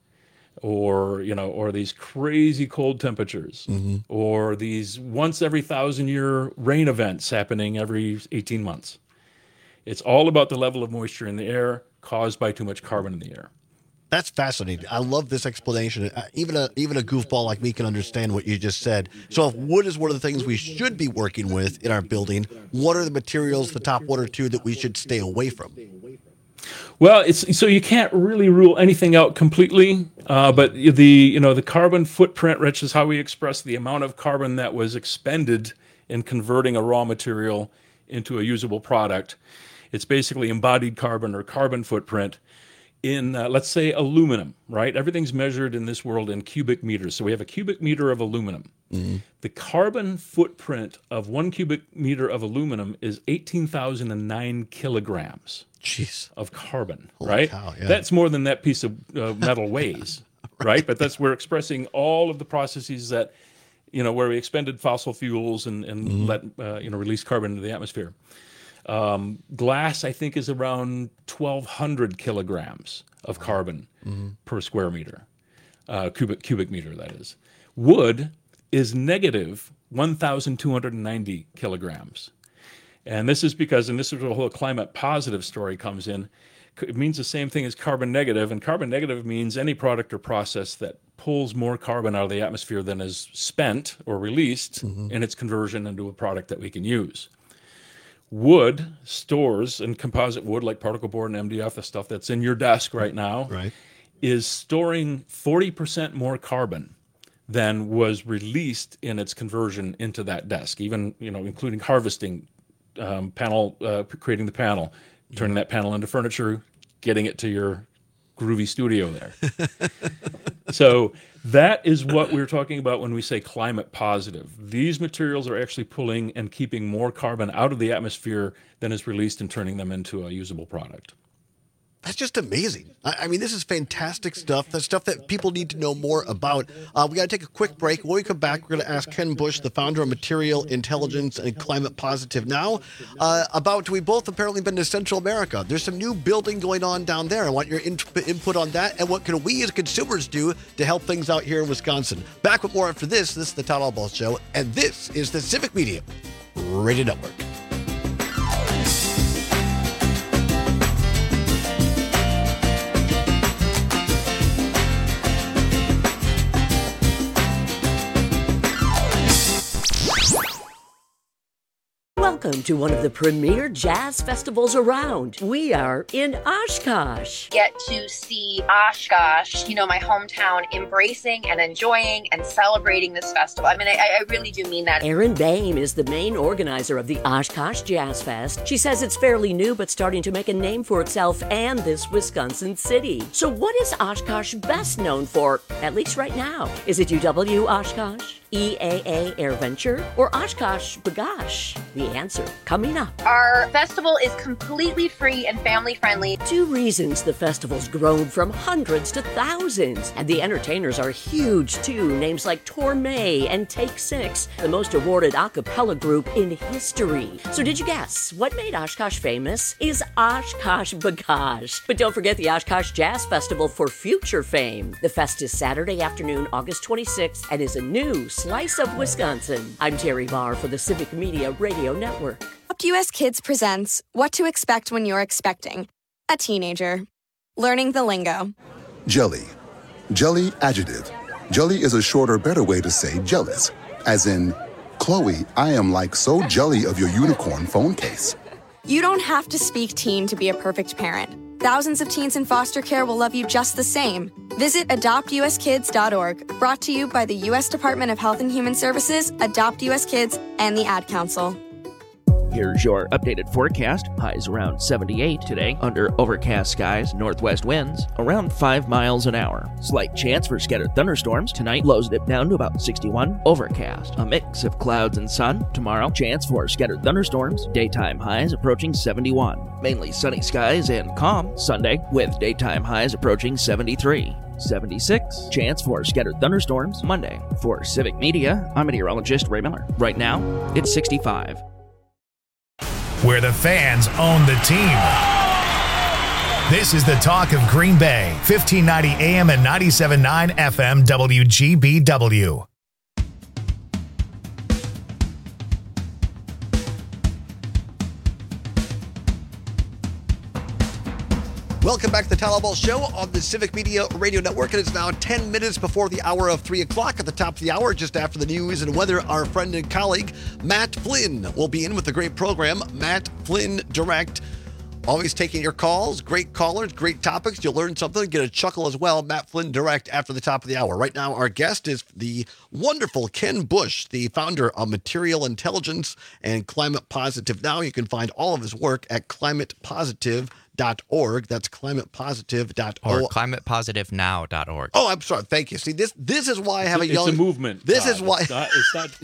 or you know, or these crazy cold temperatures, mm-hmm. or these once every thousand year rain events happening every eighteen months. It's all about the level of moisture in the air caused by too much carbon in the air. That's fascinating. I love this explanation. Uh, even a even a goofball like me can understand what you just said. So if wood is one of the things we should be working with in our building, what are the materials, the top one or two, that we should stay away from? Well, it's so you can't really rule anything out completely, uh, but the you know the carbon footprint, Rich, is how we express the amount of carbon that was expended in converting a raw material into a usable product. It's basically embodied carbon or carbon footprint. In, uh, let's say, aluminum, right? Everything's measured in this world in cubic meters. So we have a cubic meter of aluminum. Mm-hmm. The carbon footprint of one cubic meter of aluminum is eighteen thousand nine kilograms Jeez. Of carbon, Holy right? cow, yeah. That's more than that piece of uh, metal weighs, right. right? But that's, we're expressing all of the processes that, you know, where we expended fossil fuels and, and Mm-hmm. let, uh, you know, release carbon into the atmosphere. Um, glass, I think, is around twelve hundred kilograms of carbon mm-hmm. per square meter, uh, cubic cubic meter, that is. Wood is negative one thousand two hundred ninety kilograms. And this is because, and this is where the whole climate positive story comes in, it means the same thing as carbon negative, and carbon negative means any product or process that pulls more carbon out of the atmosphere than is spent or released mm-hmm. in its conversion into a product that we can use. Wood stores, and composite wood like particle board and M D F, the stuff that's in your desk right now, right. is storing forty percent more carbon than was released in its conversion into that desk, even, you know, including harvesting um, panel, uh, creating the panel, turning that panel into furniture, getting it to your groovy studio there. So that is what we're talking about when we say climate positive. These materials are actually pulling and keeping more carbon out of the atmosphere than is released and turning them into a usable product. That's just amazing. I, I mean, this is fantastic stuff. That's stuff that people need to know more about. Uh, we got to take a quick break. When we come back, we're going to ask Ken Bush, the founder of Material Intelligence and Climate Positive Now, uh, about, we both apparently been to Central America. There's some new building going on down there. I want your in- input on that. And what can we as consumers do to help things out here in Wisconsin? Back with more after this. This is the Todd Albaugh Show, and this is the Civic Media Radio Network. Welcome to one of the premier jazz festivals around. We are in Oshkosh. Get to see Oshkosh, you know, my hometown, embracing and enjoying and celebrating this festival. I mean, I, I really do mean that. Erin Boehm is the main organizer of the Oshkosh Jazz Fest. She says it's fairly new, but starting to make a name for itself and this Wisconsin city. So what is Oshkosh best known for, at least right now? Is it U W Oshkosh, E A A AirVenture, or Oshkosh B'gosh? The answer coming up. Our festival is completely free and family friendly. Two reasons the festival's grown from hundreds to thousands. And the entertainers are huge too. Names like Torme and Take Six, the most awarded a cappella group in history. So did you guess what made Oshkosh famous is Oshkosh B'gosh. But don't forget the Oshkosh Jazz Festival for future fame. The fest is Saturday afternoon, August twenty-sixth, and is a new slice of Wisconsin. I'm Terry Barr for the Civic Media Radio Network. Adopt U S Kids presents What to Expect When You're Expecting a Teenager. Learning the lingo. Jelly. Jelly adjective. Jelly is a shorter, better way to say jealous. As in, Chloe, I am like so jelly of your unicorn phone case. You don't have to speak teen to be a perfect parent. Thousands of teens in foster care will love you just the same. Visit adopt u s kids dot org, brought to you by the U S Department of Health and Human Services, Adopt U S Kids, and the Ad Council. Here's your updated forecast. Highs around seventy-eight today, under overcast skies, northwest winds around five miles an hour. Slight chance for scattered thunderstorms. Tonight, lows dip down to about sixty-one. Overcast, a mix of clouds and sun. Tomorrow, chance for scattered thunderstorms. Daytime highs approaching seventy-one. Mainly sunny skies and calm. Sunday, with daytime highs approaching seventy-three. seventy-six. Chance for scattered thunderstorms Monday. For Civic Media, I'm meteorologist Ray Miller. Right now, it's sixty-five. Where the fans own the team. This is the talk of Green Bay, fifteen ninety A M and ninety-seven point nine F M W G B W. Welcome back to the Tyler Ball Show on the Civic Media Radio Network. It is now ten minutes before the hour of three o'clock. At the top of the hour, just after the news and weather, our friend and colleague, Matt Flynn, will be in with the great program, Matt Flynn Direct. Always taking your calls, great callers, great topics. You'll learn something, get a chuckle as well. Matt Flynn Direct after the top of the hour. Right now, our guest is the wonderful Ken Bush, the founder of Material Intelligence and Climate Positive Now. You can find all of his work at climate positive dot org. That's climate positive dot org. Or climate positive now dot org. Oh, I'm sorry. Thank you. See, this this is why I have it's a young... It's a movement. This Todd. is why... It's not... It's not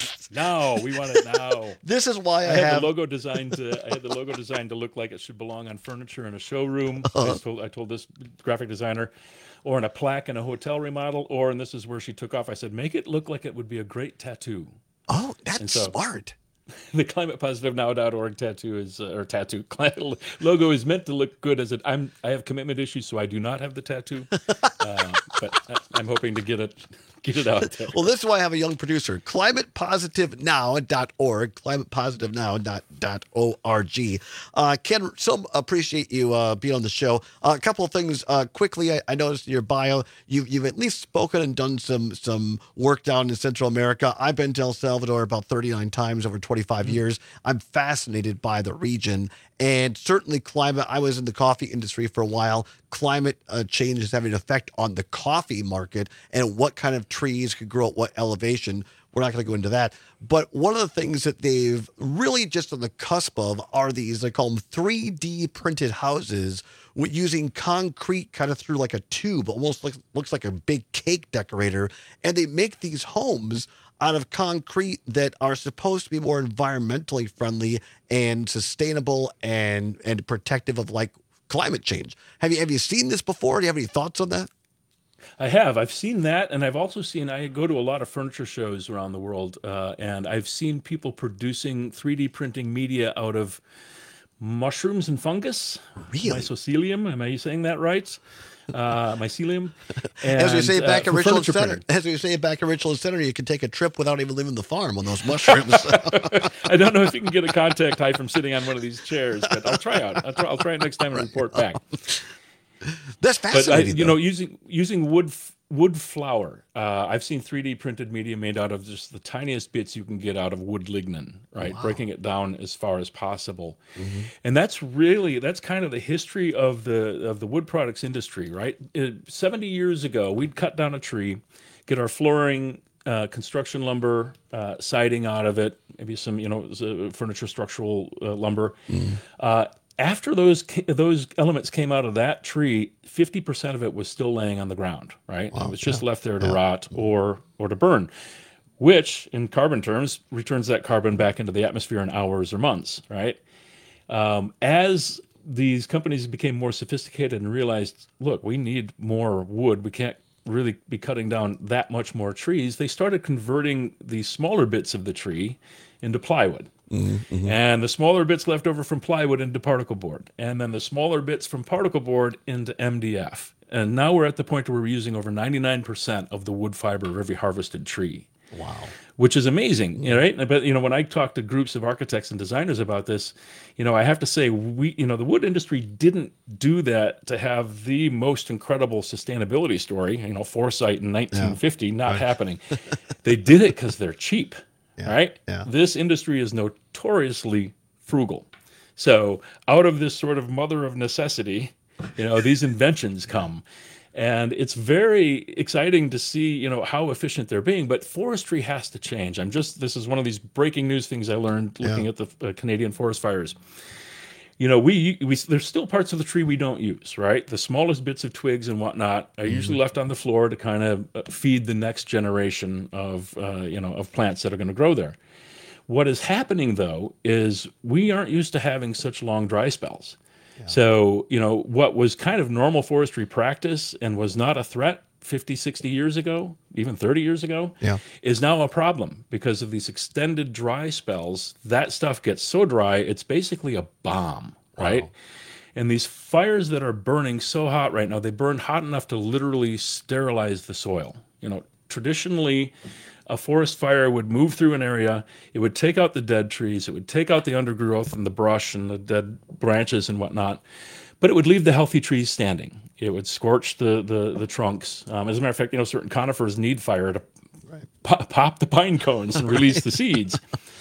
now. We want it now. This is why I, I had have... the logo designed to... I had the logo designed to look like it should belong on furniture in a showroom. Uh-huh. I, told, I told this graphic designer, or in a plaque in a hotel remodel, or, and this is where she took off, I said, make it look like it would be a great tattoo. Oh, that's so, smart. The climate positive now dot org tattoo is uh, or tattoo logo is meant to look good as it. I'm I have commitment issues, so I do not have the tattoo, uh, but I, I'm hoping to get it get it out there. Well, this is why I have a young producer. climate positive now dot org, climate positive now dot org. Uh, Ken, so appreciate you uh, being on the show. Uh, a couple of things uh, quickly. I, I noticed in your bio you you've at least spoken and done some some work down in Central America. I've been to El Salvador about thirty-nine times over twenty-five years. I'm fascinated by the region, and certainly climate. I was in the coffee industry for a while. Climate uh, change is having an effect on the coffee market and what kind of trees could grow at what elevation. We're not going to go into that. But one of the things that they've really just on the cusp of are these, they call them three D printed houses with using concrete kind of through like a tube, almost like, looks like a big cake decorator. And they make these homes out of concrete that are supposed to be more environmentally friendly and sustainable and and protective of like climate change. Have you have you seen this before? Do you have any thoughts on that? I have. I've seen that, and I've also seen, I go to a lot of furniture shows around the world, uh, and I've seen people producing three D printing media out of mushrooms and fungus. Really? Mycelium, am I saying that right? Uh, mycelium. And, as we say back uh, at Richland furniture Center, printing. as we say back at Richland Center, you can take a trip without even leaving the farm on those mushrooms. I don't know if you can get a contact high from sitting on one of these chairs, but I'll try out. I'll try, I'll try it next time and report back. That's fascinating. But I, you know, using using wood wood flour. Uh, I've seen three D printed media made out of just the tiniest bits you can get out of wood lignin, right? Wow. Breaking it down as far as possible. Mm-hmm. And that's really, that's kind of the history of the of the wood products industry, right? It, seventy years ago, we'd cut down a tree, get our flooring, uh, construction lumber, uh, siding out of it, maybe some, you know, furniture structural uh, lumber. Mm-hmm. Uh, After those those elements came out of that tree, fifty percent of it was still laying on the ground, right? Wow, it was just yeah, left there to yeah. rot or or to burn. which in carbon terms returns that carbon back into the atmosphere in hours or months, right? Um, as these companies became more sophisticated and realized, look, we need more wood. We can't really be cutting down that much more trees. They started converting the smaller bits of the tree into plywood. Mm-hmm. And the smaller bits left over from plywood into particle board. And then the smaller bits from particle board into M D F. And now we're at the point where we're using over ninety-nine percent of the wood fiber of every harvested tree. Wow. Which is amazing, right? But, you know, when I talk to groups of architects and designers about this, you know, I have to say, we, you know, the wood industry didn't do that to have the most incredible sustainability story, you know, Foresight in nineteen fifty, yeah. not right. happening. They did it because they're cheap, yeah. right? Yeah. This industry is notoriously frugal. So out of this sort of mother of necessity, you know, these inventions come. And it's very exciting to see, you know, how efficient they're being. But forestry has to change. I'm just, this is one of these breaking news things I learned looking yeah. at the uh, Canadian forest fires. You know, we, we there's still parts of the tree we don't use, right? The smallest bits of twigs and whatnot are mm-hmm. usually left on the floor to kind of feed the next generation of, uh, you know, of plants that are going to grow there. What is happening, though, is we aren't used to having such long dry spells. Yeah. So, you know, what was kind of normal forestry practice and was not a threat fifty, sixty years ago, even thirty years ago, yeah. is now a problem because of these extended dry spells. That stuff gets so dry, it's basically a bomb, right? Wow. And these fires that are burning so hot right now, they burn hot enough to literally sterilize the soil. You know, traditionally, a forest fire would move through an area, it would take out the dead trees, it would take out the undergrowth and the brush and the dead branches and whatnot, but it would leave the healthy trees standing. It would scorch the the, the trunks. Um, as a matter of fact, you know, certain conifers need fire to right. pop, pop the pine cones and release right. the seeds.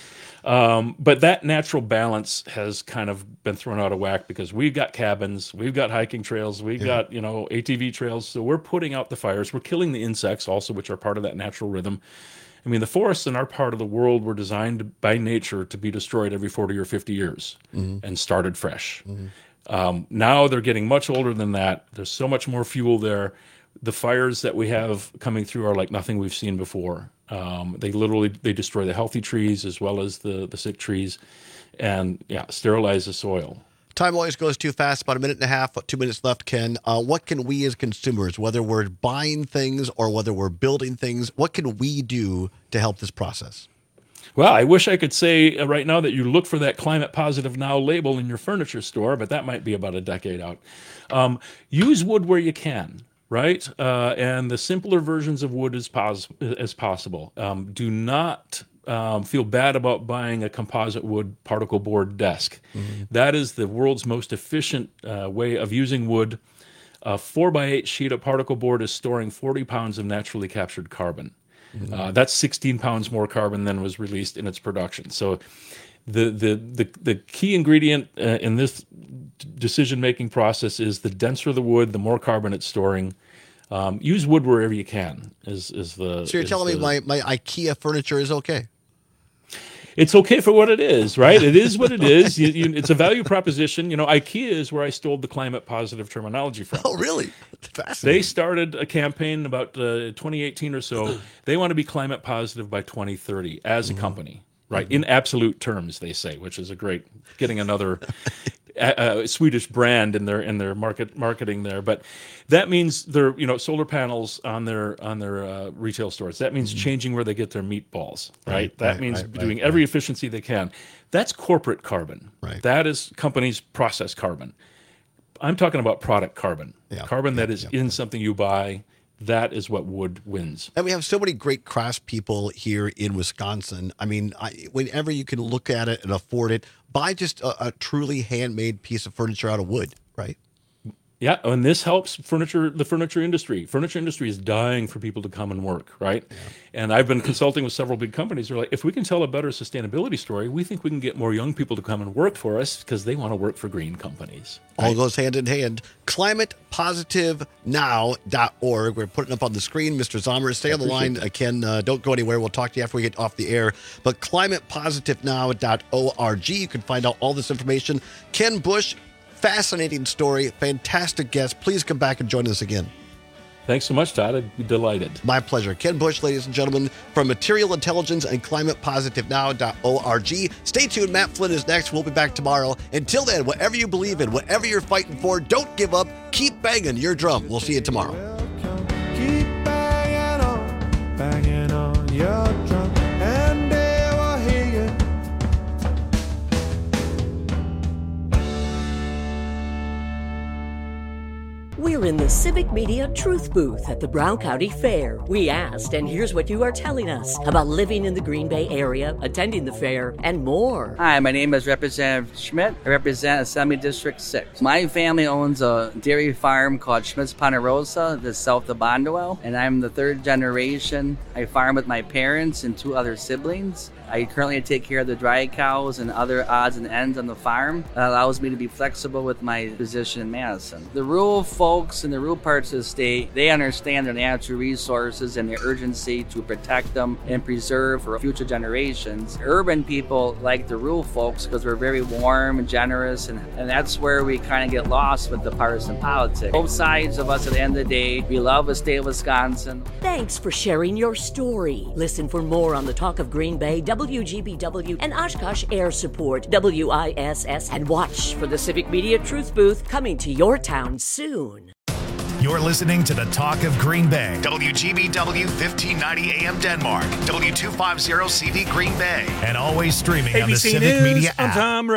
Um, but that natural balance has kind of been thrown out of whack because we've got cabins, we've got hiking trails, we've yeah. got, you know, A T V trails. So we're putting out the fires. We're killing the insects also, which are part of that natural rhythm. I mean, the forests in our part of the world were designed by nature to be destroyed every forty or fifty years mm-hmm. and started fresh. Mm-hmm. Um, now they're getting much older than that. There's so much more fuel there. The fires that we have coming through are like nothing we've seen before. Um, they literally, they destroy the healthy trees as well as the, the sick trees and, yeah, sterilize the soil. Time always goes too fast, about a minute and a half, two minutes left, Ken. Uh, what can we as consumers, whether we're buying things or whether we're building things, what can we do to help this process? Well, I wish I could say uh, right now that you look for that Climate Positive Now label in your furniture store, but that might be about a decade out. Um, use wood where you can. Right? Uh, and the simpler versions of wood as, pos- as possible. Um, do not um, feel bad about buying a composite wood particle board desk. Mm-hmm. That is the world's most efficient uh, way of using wood. A four by eight sheet of particle board is storing forty pounds of naturally captured carbon. Mm-hmm. Uh, that's sixteen pounds more carbon than was released in its production. So the the the, the key ingredient uh, in this decision-making process is the denser the wood, the more carbon it's storing. Um, use wood wherever you can. Is is the so you're telling the, me my, my IKEA furniture is okay? It's okay for what it is, right? It is what it is. You, you, it's a value proposition. You know, IKEA is where I stole the climate positive terminology from. Oh, really? Fascinating. They started a campaign about uh, twenty eighteen or so. They want to be climate positive by twenty thirty as a mm-hmm. company. Right, in absolute terms, they say, which is a great getting another uh, Swedish brand in their in their market marketing there. But that means they're you know solar panels on their on their uh, retail stores. That means mm-hmm. changing where they get their meatballs. Right, right that right, means right, doing right, every right. efficiency they can. That's corporate carbon. Right, that is companies' process carbon. I'm talking about product carbon, yeah. carbon yeah, that is yeah. in something you buy. That is what wood wins. And we have so many great craftspeople here in Wisconsin. I mean, I, whenever you can look at it and afford it, buy just a, a truly handmade piece of furniture out of wood, right? Yeah, and this helps furniture, the furniture industry. Furniture industry is dying for people to come and work, right? Yeah. And I've been consulting with several big companies who are like, if we can tell a better sustainability story, we think we can get more young people to come and work for us because they want to work for green companies. Right? All goes hand in hand. climate positive now dot org. We're putting up on the screen. Mister Zomer, stay on the line. Uh, Ken, uh, don't go anywhere. We'll talk to you after we get off the air. But climate positive now dot org. You can find out all this information. Ken Bush, fascinating story, fantastic guest. Please come back and join us again. Thanks so much, Todd. I'd be delighted. My pleasure. Ken Bush, ladies and gentlemen, from Material Intelligence and Climate Positive Now dot org. Stay tuned. Matt Flynn is next. We'll be back tomorrow. Until then, whatever you believe in, whatever you're fighting for, don't give up. Keep banging your drum. We'll see you tomorrow. Keep banging on, banging on your drum, and they will hear you. We're in the Civic Media Truth Booth at the Brown County Fair. We asked, and here's what you are telling us about living in the Green Bay area, attending the fair, and more. Hi, my name is Representative Schmidt. I represent Assembly District six. My family owns a dairy farm called Schmidt's Ponderosa, that's south of Bondwell, and I'm the third generation. I farm with my parents and two other siblings. I currently take care of the dry cows and other odds and ends on the farm. That allows me to be flexible with my position in Madison. The rural folks in the rural parts of the state, they understand their natural resources and the urgency to protect them and preserve for future generations. Urban people like the rural folks because we're very warm and generous, and, and that's where we kind of get lost with the partisan politics. Both sides of us at the end of the day, we love the state of Wisconsin. Thanks for sharing your story. Listen for more on the Talk of Green Bay, W G B W, and Oshkosh Air Support, W I S S, and watch for the Civic Media Truth Booth coming to your town soon. You're listening to the Talk of Green Bay, W G B W fifteen ninety A M Denmark, W two fifty C V Green Bay, and always streaming on the A B C Civic News, Media I'm app. Tom